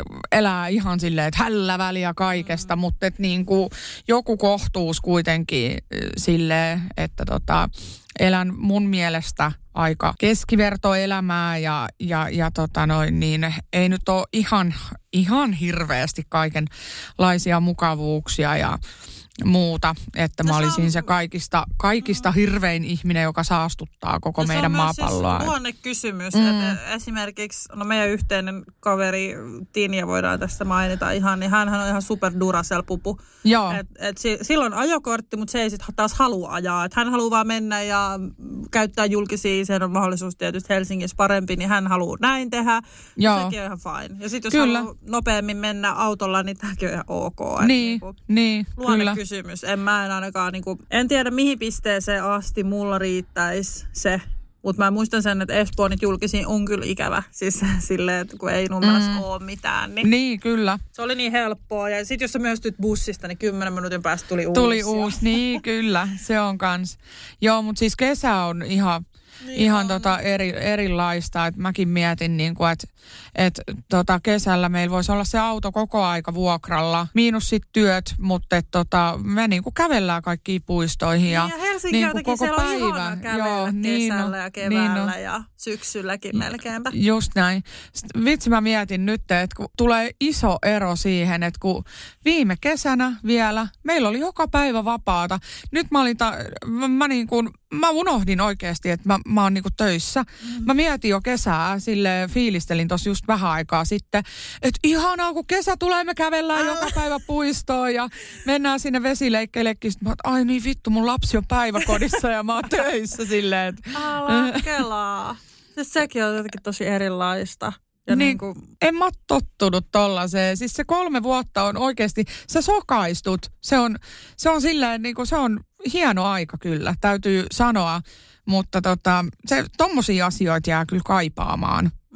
elää ihan silleen, että hällä väliä kaikesta, mm. mutta että niin kuin joku kohtuus kuitenkin silleen, että tota, elän mun mielestä aika keskivertoelämää ja, ja, ja tota noin, niin ei nyt ole ihan, ihan hirveästi kaikenlaisia mukavuuksia ja muuta, että mä no, olisin on se kaikista, kaikista hirvein ihminen, joka saastuttaa koko no, meidän maapalloa. Se on luonne kysymys. Mm. Että esimerkiksi, no meidän yhteinen kaveri Tinja voidaan tässä mainita ihan, niin hänhän on ihan super Duracell-pupu. Joo. Et, et si, silloin ajokortti, mutta se ei sitten taas halua ajaa. Et hän haluaa vaan mennä ja käyttää julkisia, sen on mahdollisuus tietysti Helsingissä parempi, niin hän haluaa näin tehdä. Joo. Sekin on ihan fine. Ja sitten jos kyllä haluaa nopeammin mennä autolla, niin tämäkin on ihan ok. Niin, niin, niin kyllä. Kysymys. En mä en ainakaan, niin kuin, en tiedä mihin pisteeseen asti mulla riittäisi se. Mutta mä muistan sen, että Espoonit julkisiin on kyllä ikävä. Siis silleen, että kun ei Nummelassa mm. ole mitään. Niin, niin, kyllä. Se oli niin helppoa. Ja sit jos sä myöstyt bussista, niin kymmenen minuutin päästä tuli uusi. Tuli uusi, niin kyllä. Se on kans. Joo, mutta siis kesä on ihan... Niin ihan tota eri, erilaista, että mäkin mietin, niin että et, tota kesällä meillä voisi olla se auto koko aika vuokralla, miinus sit työt, mutta et, tota, me niin kuin kävellään kaikkiin puistoihin. Niin, ja, ja Helsinki niin jotenkin siellä päivä. on ihana kävellä joo, kesällä niin no, ja keväällä niin no. ja syksylläkin melkeinpä. Just näin. Sitten, vitsi mä mietin nyt, että kun tulee iso ero siihen, että kun viime kesänä vielä meillä oli joka päivä vapaata. Nyt mä olin, ta- mä, mä niin kuin Mä unohdin oikeasti, että mä, mä oon niinku töissä. Mm. Mä mietin jo kesää, sille fiilistelin tossa just vähän aikaa sitten, että ihanaa kun kesä tulee, me kävellään Älä. joka päivä puistoon ja mennään sinne vesileikkeillekin. Sitten mä oon, ai niin vittu, mun lapsi on päiväkodissa ja mä oon töissä silleen. Älä kelaa. Siis sekin on jotenkin tosi erilaista. Ja niin, niin kuin en mä ole tottunut tollaiseen. Siis se kolme vuotta on oikeasti, sä sokaistut. Se on, se on silleen, niin kuin, se on hieno aika kyllä, täytyy sanoa. Mutta tota, se, tommosia asioita jää kyllä kaipaamaan.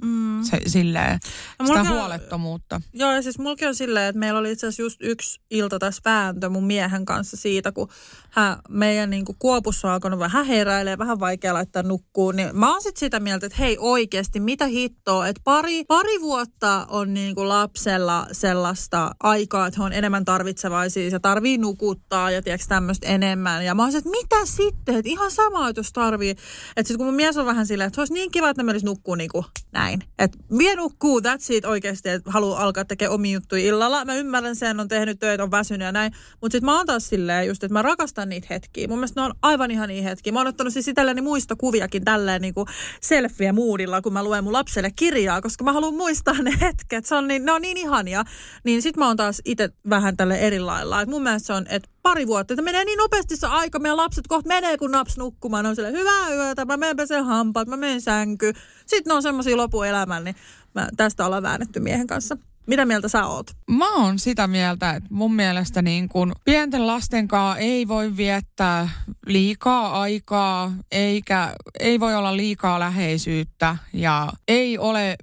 mm. se, silleen, sitä huolettomuutta. Joo, ja siis mullakin on silleen, että meillä oli itse asiassa just yksi ilta tässä vääntö mun miehen kanssa siitä, kun hän, meidän niin kuin kuopussa on alkanut vähän heräilee, vähän vaikea laittaa nukkuun, niin mä oon sit sitä mieltä, että hei oikeasti, mitä hittoa, että pari, pari vuotta on niin kuin lapsella sellaista aikaa, että he on enemmän tarvitsevaisia, se tarvii nukuttaa ja tiedätkö tämmöistä enemmän. Ja mä oon se, että mitä sitten, että ihan sama, että jos tarvii. Että sitten kun mun mies on vähän silleen, että se olisi niin kiva, että me olisi nukkuu niin kuin näin. Että vie nukkuu, that's it oikeasti, että haluaa alkaa tekemään omia juttuja illalla. Mä ymmärrän sen, on tehnyt töitä, on väsynyt ja näin. Mutta sitten mä oon taas silleen just, että mä rakastan niitä hetkiä. Mun mielestä ne on aivan ihania hetkiä. Mä oon ottanut siis itselleni muistokuviakin tälleen niin kuin selfie moodilla, kun mä luen mun lapselle kirjaa, koska mä haluan muistaa ne hetket. Se on niin, ne on niin ihania. Niin sit mä oon taas itse vähän tälle eri lailla. Et mun mielestä se on, että pari vuotta, että menee niin nopeasti se aika. Meidän lapset kohta menee, kun naps nukkumaan. Ne on silleen, hyvää yötä, mä menen peseen hampaat, mä menen sänkyyn. Sitten ne on semmosia lopuelämän, niin mä, tästä ollaan väännetty miehen kanssa. Mitä mieltä sä oot? Mä oon sitä mieltä, että mun mielestä niin kun pienten lasten kanssa ei voi viettää liikaa aikaa, eikä ei voi olla liikaa läheisyyttä ja ei ole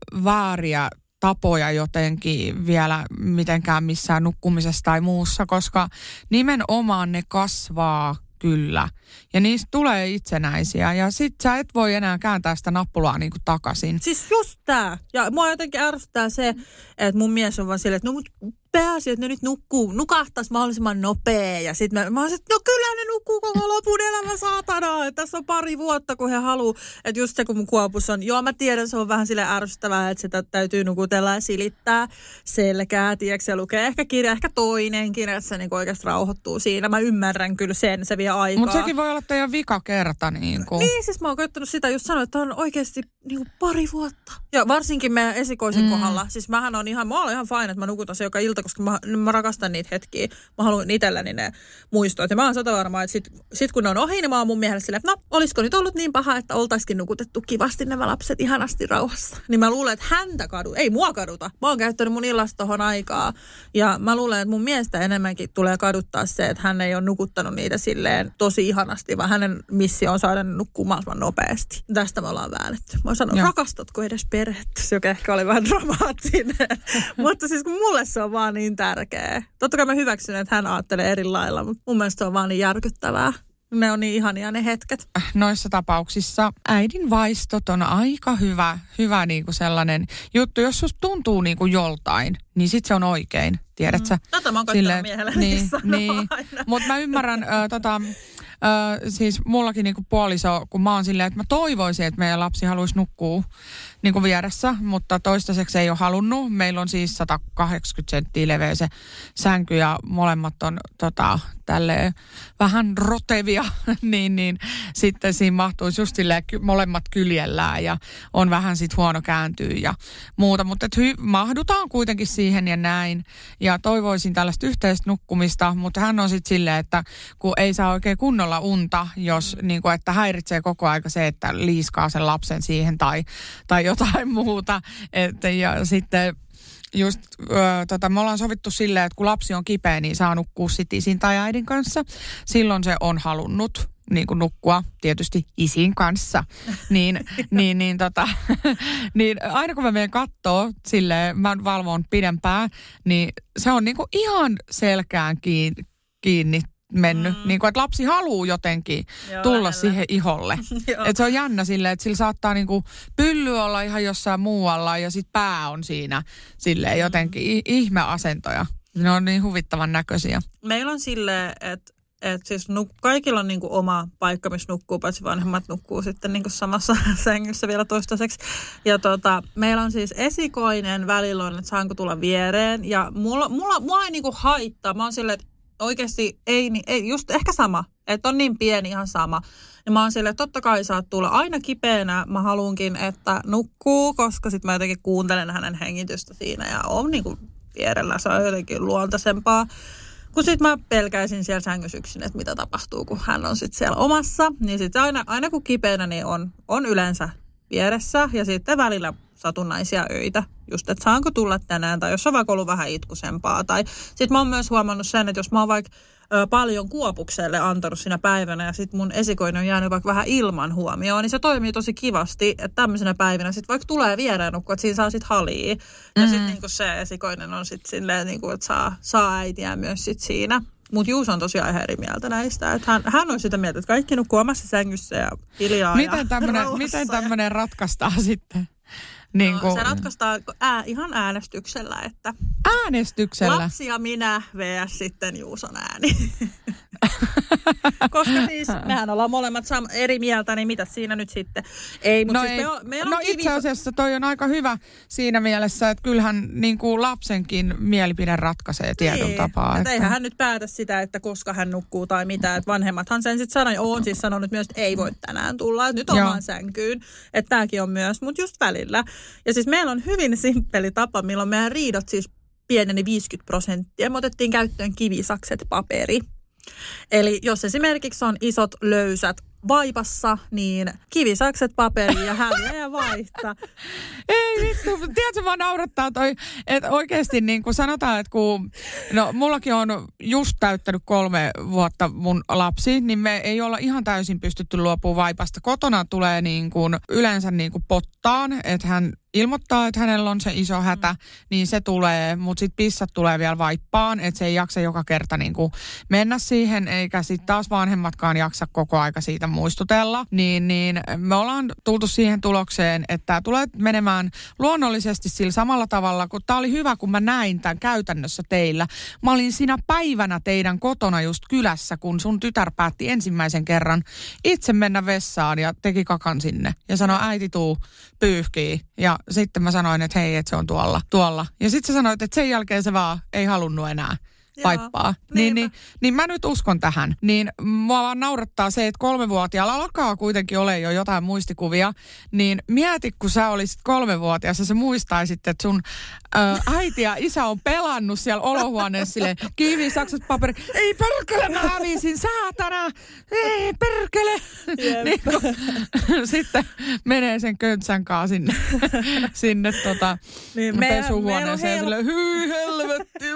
vääriä tapoja jotenkin vielä mitenkään missään nukkumisessa tai muussa, koska nimenomaan ne kasvaa kyllä. Ja niistä tulee itsenäisiä ja sit sä et voi enää kääntää sitä nappulaa niinku takaisin. Siis just tää. Ja mua jotenkin ärsyttää se, että mun mies on vaan silleen, että no mut pääsi, että ne nyt nukkuu, nukahtaisi mahdollisimman nopea. Ja sit mä, mä oon että no kyllä ne nukkuu koko lopun elämä saatana. Että tässä on pari vuotta, kun he haluu. Että just se, kun mun kuopus on, joo mä tiedän, se on vähän sille ärsyttävää, että sitä täytyy nukutella ja silittää selkää. Tiedätkö, se lukee ehkä kirja, ehkä toinenkin, että se niinku oikeasti rauhoittuu siinä. Mä ymmärrän kyllä sen, se vie aikaa. Mutta sekin voi olla teidän vika kerta. Niin, kuin. niin siis mä oon koittanut sitä just sanoa, että on oikeasti niinku pari vuotta. Ja varsinkin meidän esikoisen mm. kohdalla. Siis mähän on ihan, mä olen ihan fine, että mä nukutan se joka ilta, koska mä, mä rakastan niitä hetkiä. Mä haluan itselläni ne muistoit. Ja mä oon sata varmaa, että sit, sit kun ne on ohi, niin mä oon mun mielestä silleen, että no, olisiko nyt ollut niin paha, että oltaisikin nukutettu kivasti nämä lapset ihanasti rauhassa. Niin mä luulen, että häntä kadu, ei mua kaduta. Mä oon käyttänyt mun illasta tohon aikaa. Ja mä luulen, että mun miestä enemmänkin tulee kaduttaa se, että hän ei ole nukuttanut niitä silleen tosi ihanasti, vaan hänen missio on saada nukkumaan nopeasti. Tästä me ollaan väännetty. Mä oon sanonut, rakastatko edes perhettä, joka ehkä oli vähän dramaattinen. Mutta siis kun mulle se on vaan niin tärkeä. Totta kai mä hyväksyn, että hän ajattelee eri lailla, mutta mun mielestä se on vaan niin järkyttävää. Ne on niin ihania ne hetket. Noissa tapauksissa äidin vaistot on aika hyvä, hyvä niinku sellainen juttu. Jos susta tuntuu niinku joltain, niin sit se on oikein, tiedätkö? Mm. Tätä mä oon koittanut miehelle niin, niin. Mutta mä ymmärrän, äh, tota, äh, siis mullakin niinku puoliso, kun mä oon silleen, että mä toivoisin, että meidän lapsi haluaisi nukkua niinku vieressä, mutta toistaiseksi ei ole halunnut. Meillä on siis sata kahdeksankymmentä senttiä leveä se sänky ja molemmat on tota, tälleen vähän rotevia, niin, niin sitten siinä mahtuisi just silleen, molemmat kyljellään ja on vähän sit huono kääntyä ja muuta, mutta hy- mahdutaan kuitenkin siihen ja näin. Ja toivoisin tällaista yhteistä nukkumista, mutta hän on sitten silleen, että kun ei saa oikein kunnolla unta, jos niin kuin, että häiritsee koko aika se, että liiskaa sen lapsen siihen tai, tai jotain muuta. Et, ja sitten just ö, tota, me ollaan sovittu silleen, että kun lapsi on kipeä, niin saa nukkua sitten isin tai äidin kanssa. Silloin se on halunnut niin kuin nukkua tietysti isin kanssa. Niin, niin, niin, tota, niin aina kun mä menen kattoo silleen, mä valvon pidempään, niin se on niin kuin ihan selkään kiinni, kiinni mennyt. Mm. Niin kuin, että lapsi haluaa jotenkin Joo, tulla lähellä. Siihen iholle. Että se on jännä silleen, että sillä saattaa niin kuin pylly olla ihan jossain muualla ja sit pää on siinä silleen jotenkin ihmeasentoja. Ne on niin huvittavan näköisiä. Meillä on silleen, että et siis nuk- kaikilla on niinku oma paikka, missä nukkuu, paitsi vanhemmat nukkuu sitten niinku samassa sängyssä vielä toistaiseksi. Ja tota, meillä on siis esikoinen välillä on, että saanko tulla viereen. Ja mulla, mulla, mua ei niinku haittaa. Mä oon silleen, että oikeasti ei, ei, just ehkä sama. Että on niin pieni ihan sama. Ja mä oon silleen, että totta kai saat tulla aina kipeänä. Mä haluunkin, että nukkuu, koska sit mä jotenkin kuuntelen hänen hengitystä siinä ja on niinku vierellä. Se on jotenkin luontaisempaa. Kun sit mä pelkäisin siellä sängyssä yksin, että mitä tapahtuu, kun hän on sit siellä omassa. Niin sit aina, aina kun kipeänä, niin on, on yleensä vieressä. Ja sitten välillä satunnaisia öitä. Just, että saanko tulla tänään, tai jos on vaikka ollut vähän itkusempaa. Tai sit mä oon myös huomannut sen, että jos mä oon vaikka ö, paljon Kuopukselle antanut siinä päivänä ja sitten mun esikoinen on jäänyt vaikka vähän ilman huomioon, niin se toimii tosi kivasti, että tämmöisenä päivinä sitten vaikka tulee viereen nukkua, että siinä saa sitten halia. Ja mm-hmm. sitten niinku se esikoinen on sitten silleen, niinku, että saa, saa äitiä myös sitten siinä. Mutta Juuso on tosiaan ihan eri mieltä näistä. Että hän, hän on sitä mieltä, että kaikki nukkuu omassa sängyssä ja hiljaa miten ja rauhassa. Miten tämmöinen ratkaistaan sitten? Niin no, kun... Se ratkaistaan ää, ihan äänestyksellä, että äänestyksellä? Lapsi ja minä vs. sitten Juuson ääni. Koska siis mehän ollaan molemmat sam- eri mieltä, niin mitä siinä nyt sitten? Ei, mutta no siis ei. me on, meillä no on kivis... itse asiassa toi on aika hyvä siinä mielessä, että kyllähän niin kuin lapsenkin mielipide ratkaisee tietyllä niin. tapaa. Että eihän hän nyt päätä sitä, että koska hän nukkuu tai mitä. Että vanhemmathan sen sitten sanoi, on siis sanonut myös, että ei voi tänään tulla, että nyt omaan sänkyyn. Että tämäkin on myös, mutta just välillä. Ja siis meillä on hyvin simppeli tapa, milloin meidän riidot siis pieneni viisikymmentä prosenttia. Me otettiin käyttöön kivisakset paperi. Eli jos esimerkiksi on isot löysät vaipassa, niin kivisakset paperi ja häviä ja vaihtaa. Ei vittu, tiedätkö vaan naurattaa toi, että oikeasti niin kuin sanotaan, että kun, no mullakin on just täyttänyt kolme vuotta mun lapsi, niin me ei olla ihan täysin pystytty luopumaan vaipasta. Kotona tulee niin kuin yleensä niin kuin pottaan, että hän ilmoittaa, että hänellä on se iso hätä, mm. niin se tulee, mutta sitten pissat tulee vielä vaippaan, että se ei jaksa joka kerta niin kuin mennä siihen, eikä sitten taas vanhemmatkaan jaksa koko aika siitä muistutella. Niin, niin me ollaan tultu siihen tulokseen, että tämä tulee menemään luonnollisesti sillä samalla tavalla, kun tämä oli hyvä, kun mä näin tämän käytännössä teillä. Mä olin siinä päivänä teidän kotona just kylässä, kun sun tytär päätti ensimmäisen kerran itse mennä vessaan ja teki kakan sinne. Ja sanoi, äiti tuu pyyhkii. Ja sitten mä sanoin, että hei, että se on tuolla. tuolla. Ja sitten sä sanoit, että sen jälkeen se vaan ei halunnut enää vaippaa. Niin, niin, niin mä nyt uskon tähän. Niin mua vaan naurattaa se, että kolmevuotiaalla alkaa kuitenkin ole jo jotain muistikuvia. Niin mieti, kun sä olisit kolmevuotias ja sä muistaisit, että sun ö, äiti ja isä on pelannut siellä olohuoneessa silleen kivi, saksat, paperi. Ei perkele, mä hävisin, saatana! Ei perkele! Niin, kun, sitten menee sen köntsän kaa sinne, sinne tota, niin pesuhuoneeseen ja silleen, hyi helvetti!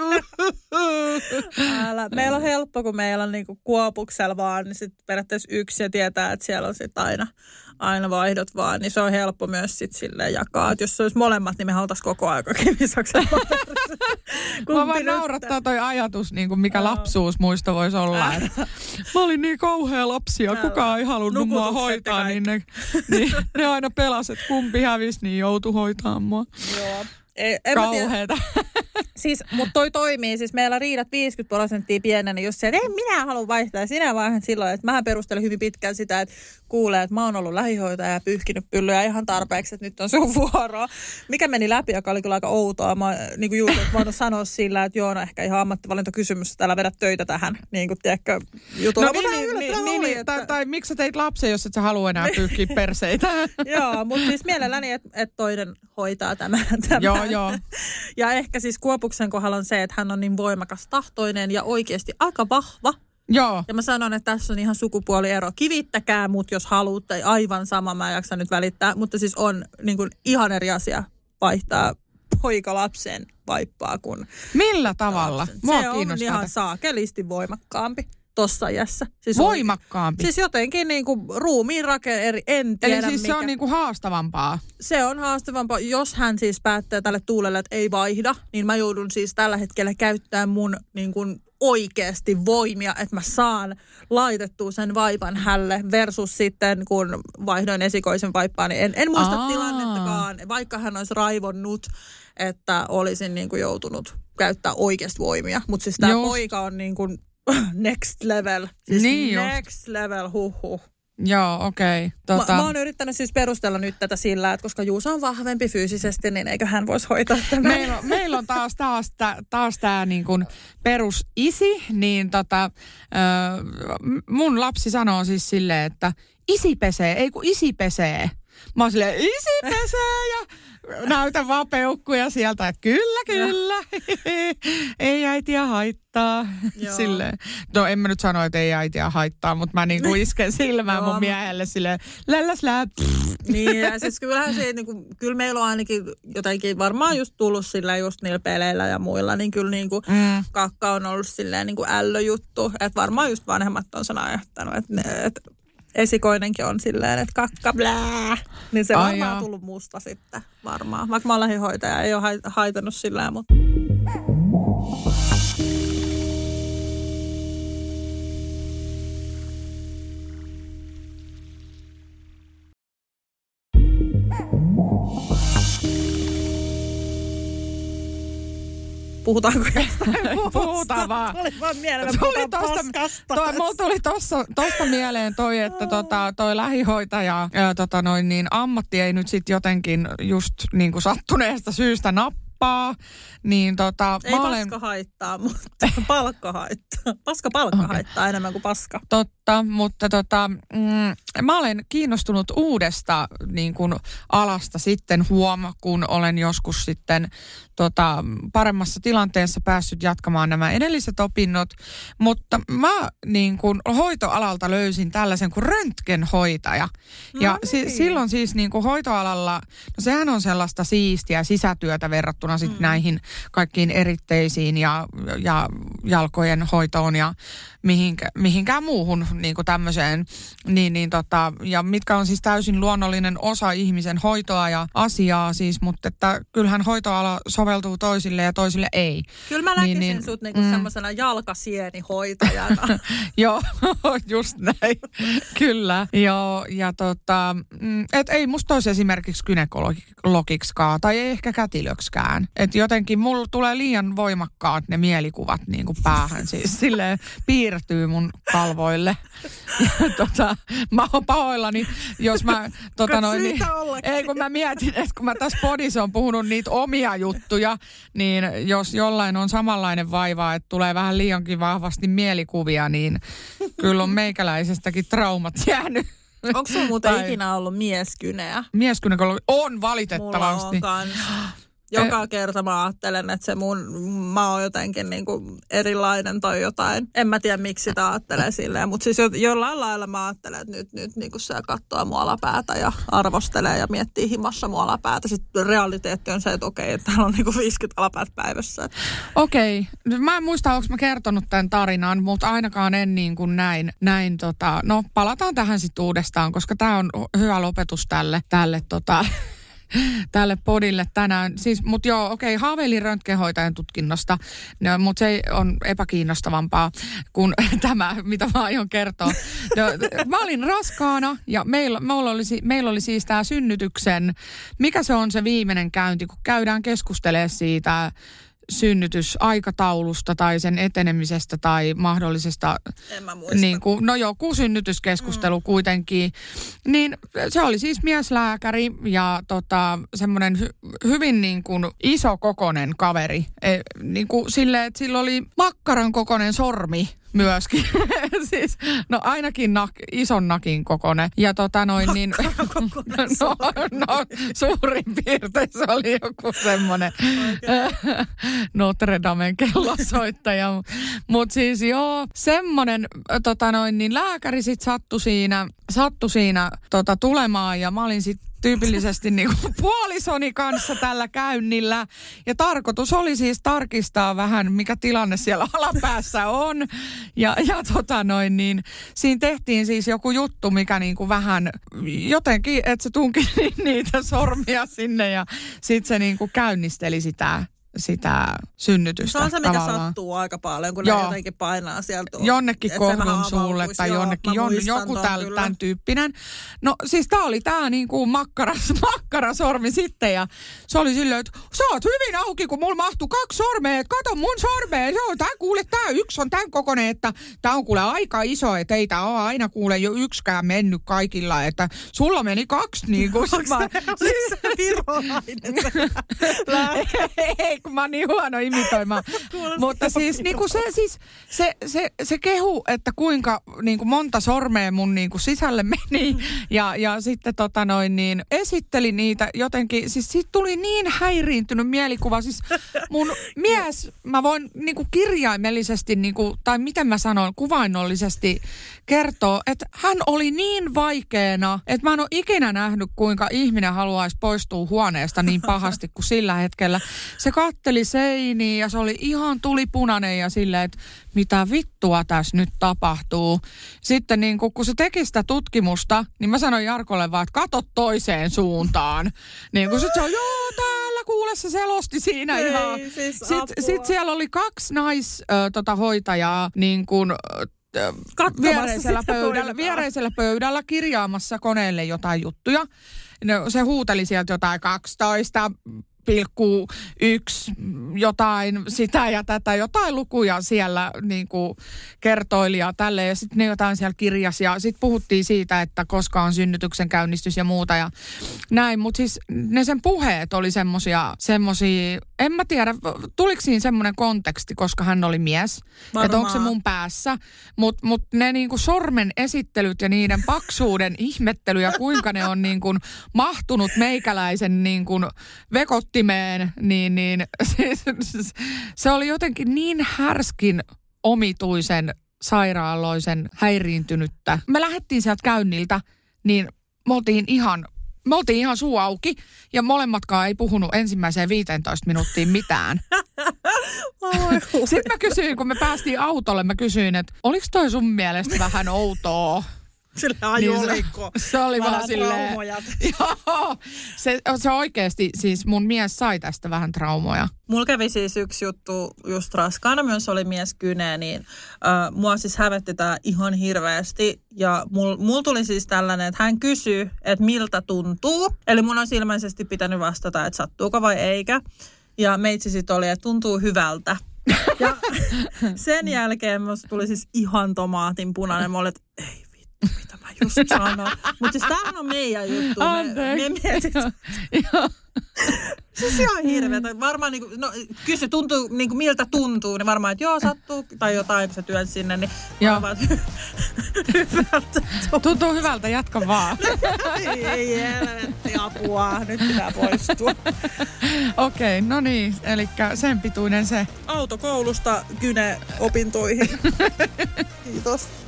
Älä. Meillä on helppo, kun meillä on niinku Kuopuksella vaan, niin sitten periaatteessa yksi ja tietää, että siellä on sitten aina, aina vaihdot vaan, niin se on helppo myös sitten silleen jakaa. Et jos se olisi molemmat, niin me haluttaisiin koko aika kivisaksen paperissa. Mä vaan naurattaa toi ajatus, niin kuin mikä no. lapsuusmuisto voisi olla. Että mä olin niin kauhea lapsi ja kukaan ei halunnut mua hoitaa, niin ne, niin ne aina pelasi, että kumpi hävisi, niin joutui hoitamaan mua. Joo. Kauheeta. Siis, mutta toi toimii. Siis meillä riidat viisikymmentä prosenttia pienenä, jos se, että ei minä halua vaihtaa. Sinä vaihan silloin, että mähän perustelen hyvin pitkään sitä, että kuulee, että mä oon ollut lähihoitaja ja pyyhkinyt pyllyä ihan tarpeeksi, että nyt on sun vuoro. Mikä meni läpi, joka oli kyllä aika outoa. Mä niin kuin juuri voinut sanoa sillä, että joo, no ehkä ihan ammattivalintakysymys, että älä vedä töitä tähän, niin kuin tiedätkö, jutulla. No niin, niin, niin, niin, niin että... tai, tai miksi sä teit lapsen, jos et sä halua enää pyyhkiä perseitä? Joo, mutta siis mielelläni, että et toinen hoitaa tämän. tämän. Joo, joo. Ja ehkä siis Kuopuksen kohdalla on se, että hän on niin voimakas tahtoinen ja oikeasti aika vahva. Joo. Ja mä sanon, että tässä on ihan sukupuoliero. Kivittäkää mut, jos haluatte. Aivan sama, mä en jaksa nyt välittää. Mutta siis on niin kuin ihan eri asia vaihtaa poikalapsen vaippaa kuin... Millä tavalla? Se on ihan saakelisti voimakkaampi tossa iässä. Siis voimakkaampi? On, siis jotenkin niin kuin ruumiin rakenne, en tiedä Eli siis mikä. Se on niin kuin haastavampaa? Se on haastavampaa. Jos hän siis päättää tälle tuulelle, että ei vaihda, niin mä joudun siis tällä hetkellä käyttämään mun niin kuin oikeasti voimia, että mä saan laitettua sen vaipan hälle versus sitten, kun vaihdoin esikoisen vaippaa, niin en, en muista Aa. tilannettakaan, vaikka hän olisi raivonnut, että olisin niin kuin joutunut käyttää oikeasti voimia. Mutta siis tämä poika on niin kuin next level. Siis niin next just. level, huh huh. Joo, okei. Okay. Tota... Mä, mä oon yrittänyt siis perustella nyt tätä sillä, että koska Juuso on vahvempi fyysisesti, niin eikö hän voisi hoitaa tämän? Meillä on, meil on taas, taas, taas tämä niin kuin perusisi, niin tota, äh, mun lapsi sanoo siis silleen, että isi pesee, ei kun isi pesee. Mä oon silleen, isi pesee ja näytän vaan peukkuja sieltä, että kyllä, kyllä. Ei äitiä haittaa. Silleen. No en mä nyt sano, että ei äitiä haittaa, mutta mä niinku isken silmään mun miehelle silleen, lälläs lää. Niin, ja siis kyllähän se, niin kuin, kyllä meillä on ainakin jotenkin varmaan just tullut silleen just niillä peleillä ja muilla, niin kyllä niin kuin mm. kakka on ollut silleen niin kuin ällöjuttu. Että varmaan just vanhemmat on sen ajattanut, että, ne, että esikoinenkin on silleen, että kakka blää. Niin se on varmaan jaa. tullut musta sitten varmaan. Vaikka mä oon lähihoitaja, ei ole haitannut silleen, mutta... Puhutaanko jostain muusta? Puhutaan vaan. Tuli vaan mieleen, tuli tosta, toi, mulla tuli tossa, tosta mieleen toi, että tota, toi lähihoitaja ää, tota noin, niin ammatti ei nyt sit jotenkin just niin kuin sattuneesta syystä nappaa. Niin tota, ei mä paska olen... haittaa, mutta palkka haittaa. Paska palkka okay. haittaa enemmän kuin paska. Totta, mutta tota, mm, mä olen kiinnostunut uudesta niin kuin alasta sitten huom, kun olen joskus sitten tota, paremmassa tilanteessa päässyt jatkamaan nämä edelliset opinnot. Mutta mä niin kuin hoitoalalta löysin tällaisen kuin röntgenhoitaja. No ja si- silloin siis niin kuin hoitoalalla, no sehän on sellaista siistiä sisätyötä verrattuna sitten mm. näihin kaikkiin eritteisiin ja, ja jalkojen hoitoon ja mihinkä, mihinkään muuhun niin kuin tämmöiseen. Niin, niin tota, ja mitkä on siis täysin luonnollinen osa ihmisen hoitoa ja asiaa siis, mutta että kyllähän hoitoala soveltuu toisille ja toisille ei. Kyllä mä näkisin niin, niin, sut niinku mm. semmoisena jalkasienihoitajana. Joo, just näin. Kyllä. Joo, ja tota, et ei musta olisi esimerkiksi gynekologiksikaan tai ei ehkä kätilöksikään. Että jotenkin mulla tulee liian voimakkaat ne mielikuvat niin kuin päähän. Siis silleen piirtyy mun kalvoille. Ja tota, mä oon pahoillani, jos mä tota noin, niin, ei kun mä mietin, että kun mä tässä podissa on puhunut niitä omia juttuja, niin jos jollain on samanlainen vaiva, että tulee vähän liiankin vahvasti mielikuvia, niin kyllä on meikäläisestäkin traumat jäänyt. Onko sun muuten tai... ikinä ollut mieskyneä? Mieskynekologi on valitettavasti. Mulla on kans. Joka kerta mä ajattelen, että se mun, mä oon jotenkin niinku erilainen tai jotain. En mä tiedä, miksi sitä ajattelee silleen, mutta siis jo, jollain lailla mä ajattelen, että nyt, nyt niinku se katsoo mua alapäätä ja arvostelee ja miettii himassa mua alapäätä. Sitten realiteetti on se, että okei, että täällä on niinku viisikymmentä alapäät päivässä. Okei. Mä en muista, onko mä kertonut tämän tarinan, mutta ainakaan en niin kuin näin. näin tota, no palataan tähän sitten uudestaan, koska tää on hyvä lopetus tälle, tälle tota... tälle podille tänään. Siis, mutta joo, okei, okay, haaveilin röntgenhoitajan tutkinnosta, no, mutta se on epäkiinnostavampaa kuin tämä, mitä mä aion kertoa. No, mä olin raskaana ja meillä, meillä, oli, meillä oli siis tämä synnytyksen, mikä se on se viimeinen käynti, kun käydään keskustelemaan siitä synnytysaikataulusta tai sen etenemisestä tai mahdollisesta, en mä muista. Niin kuin, no joku synnytyskeskustelu mm. kuitenkin. Niin se oli siis mieslääkäri ja tota, semmoinen hy, hyvin niin kuin isokokoinen kaveri. E, niin kuin silleen, että sillä oli makkaran kokoinen sormi myöskin. Siis, no ainakin nak, ison nakin kokoinen. Ja tota noin niin... no, no suurin piirtein se oli joku semmoinen okay. Notre Damen kellosoittaja. Mutta siis joo, semmoinen tota noin niin lääkäri sit sattui siinä, sattui siinä tota tulemaan ja mä olin sit tyypillisesti niin kuin puolisoni kanssa tällä käynnillä. Ja tarkoitus oli siis tarkistaa vähän, mikä tilanne siellä alapäässä on. Ja, ja tota noin, niin siinä tehtiin siis joku juttu, mikä niin kuin vähän jotenkin, että se tunki niitä sormia sinne ja sitten se niin kuin käynnisteli sitä. sitä synnytystä. Se on se, mikä tavallaan sattuu aika paljon, kun Joo. ne jotenkin painaa sieltä. Jonnekin kohdun suulle tai Joo, jonnekin jon, joku täl, tämän tyyppinen. No siis tää oli tää niinku makkaras, makkarasormi sitten ja se oli silleen, että sä oot hyvin auki, kun mulla mahtuu kaksi sormea, että kato mun sormea. Joo, tää kuule, tää yksi on tämän kokoinen, että tää on kuule aika iso, että ei tää ole aina kuule jo yksikään mennyt kaikilla, että sulla meni kaksi niinku. Onko se virolainen? Ei kun mä oon niin huono imitoimaan. Mutta siis, niin kuin se, siis se, se, se kehu, että kuinka niin kuin monta sormea mun niin kuin sisälle meni ja, ja sitten tota noin niin esitteli niitä jotenkin. Siis siitä tuli niin häiriintynyt mielikuva. Siis mun mies, mä voin niin kuin kirjaimellisesti, niin kuin, tai miten mä sanon, kuvainnollisesti kertoo, että hän oli niin vaikeena, että mä en ole ikinä nähnyt, kuinka ihminen haluaisi poistua huoneesta niin pahasti kuin sillä hetkellä. Se katteli seiniin ja se oli ihan tulipunainen ja silleen, että mitä vittua tässä nyt tapahtuu. Sitten niin kun, kun se teki sitä tutkimusta, niin mä sanoin Jarkolle vaan, että kato toiseen suuntaan. Niin kun sit se on, joo täällä kuule se selosti siinä Ei, ihan. Siis sitten sit siellä oli kaksi naishoitajaa tota, hoitajaa, niin kuin viereisellä pöydällä, viereisellä pöydällä kirjaamassa koneelle jotain juttuja. No, se huuteli sieltä jotain kaksitoista pilkku yksi jotain sitä ja tätä, jotain lukuja siellä niin kuin kertoili ja tälleen. Ja sitten ne jotain siellä kirjasi ja sitten puhuttiin siitä, että koska on synnytyksen käynnistys ja muuta ja näin. Mutta siis ne sen puheet oli semmosia, semmosia, en mä tiedä, tuliko siinä semmoinen konteksti, koska hän oli mies. Että onko se mun päässä. Mutta mut ne niinku sormen esittelyt ja niiden paksuuden ihmettely ja kuinka ne on niinku mahtunut meikäläisen niinku vekottimeen, niin, niin se, se oli jotenkin niin härskin omituisen, sairaaloisen, häiriintynyttä. Me lähdettiin sieltä käynniltä, niin me oltiin ihan... Me oltiin ihan suu auki ja molemmatkaan ei puhunut ensimmäiseen viisitoista minuuttiin mitään. Sitten mä kysyin, kun me päästiin autolle, mä kysyin, että oliko toi sun mielestä vähän outoa? Sillä ajolikko. Niin se, se oli vaan silleen. Joo, se, se oikeasti, siis mun mies sai tästä vähän traumoja. Mulla kävi siis yksi juttu just raskaana, myös oli mies kyneen, niin äh, mua siis hävetti tää ihan hirveästi. Ja mulla mul tuli siis tällainen, että hän kysyy, että miltä tuntuu. Eli mun on ilmeisesti pitänyt vastata, että sattuuko vai eikä. Ja meitsi sitten oli, että tuntuu hyvältä. Ja sen jälkeen musta tuli siis ihan tomaatin punainen. Mä olin, että ei vittu, mitä mä just sanoin. Mutta siis tämähän on meidän juttu. Me, me mietit. Se on ihan hirveätä. Varmaan niinku, no kysy, tuntuu, niinku, miltä tuntuu, niin varmaan, että joo, sattuu, tai jotain, kun sä työt sinne, niin varmaan, hyvältä tuntuu. Tuntuu hyvältä, jatka vaan. ei, ei, helvetti, apua, nyt pitää poistua. Okei, okay, no niin, eli sen pituinen se. Autokoulusta gyne-opintoihin. Kiitos.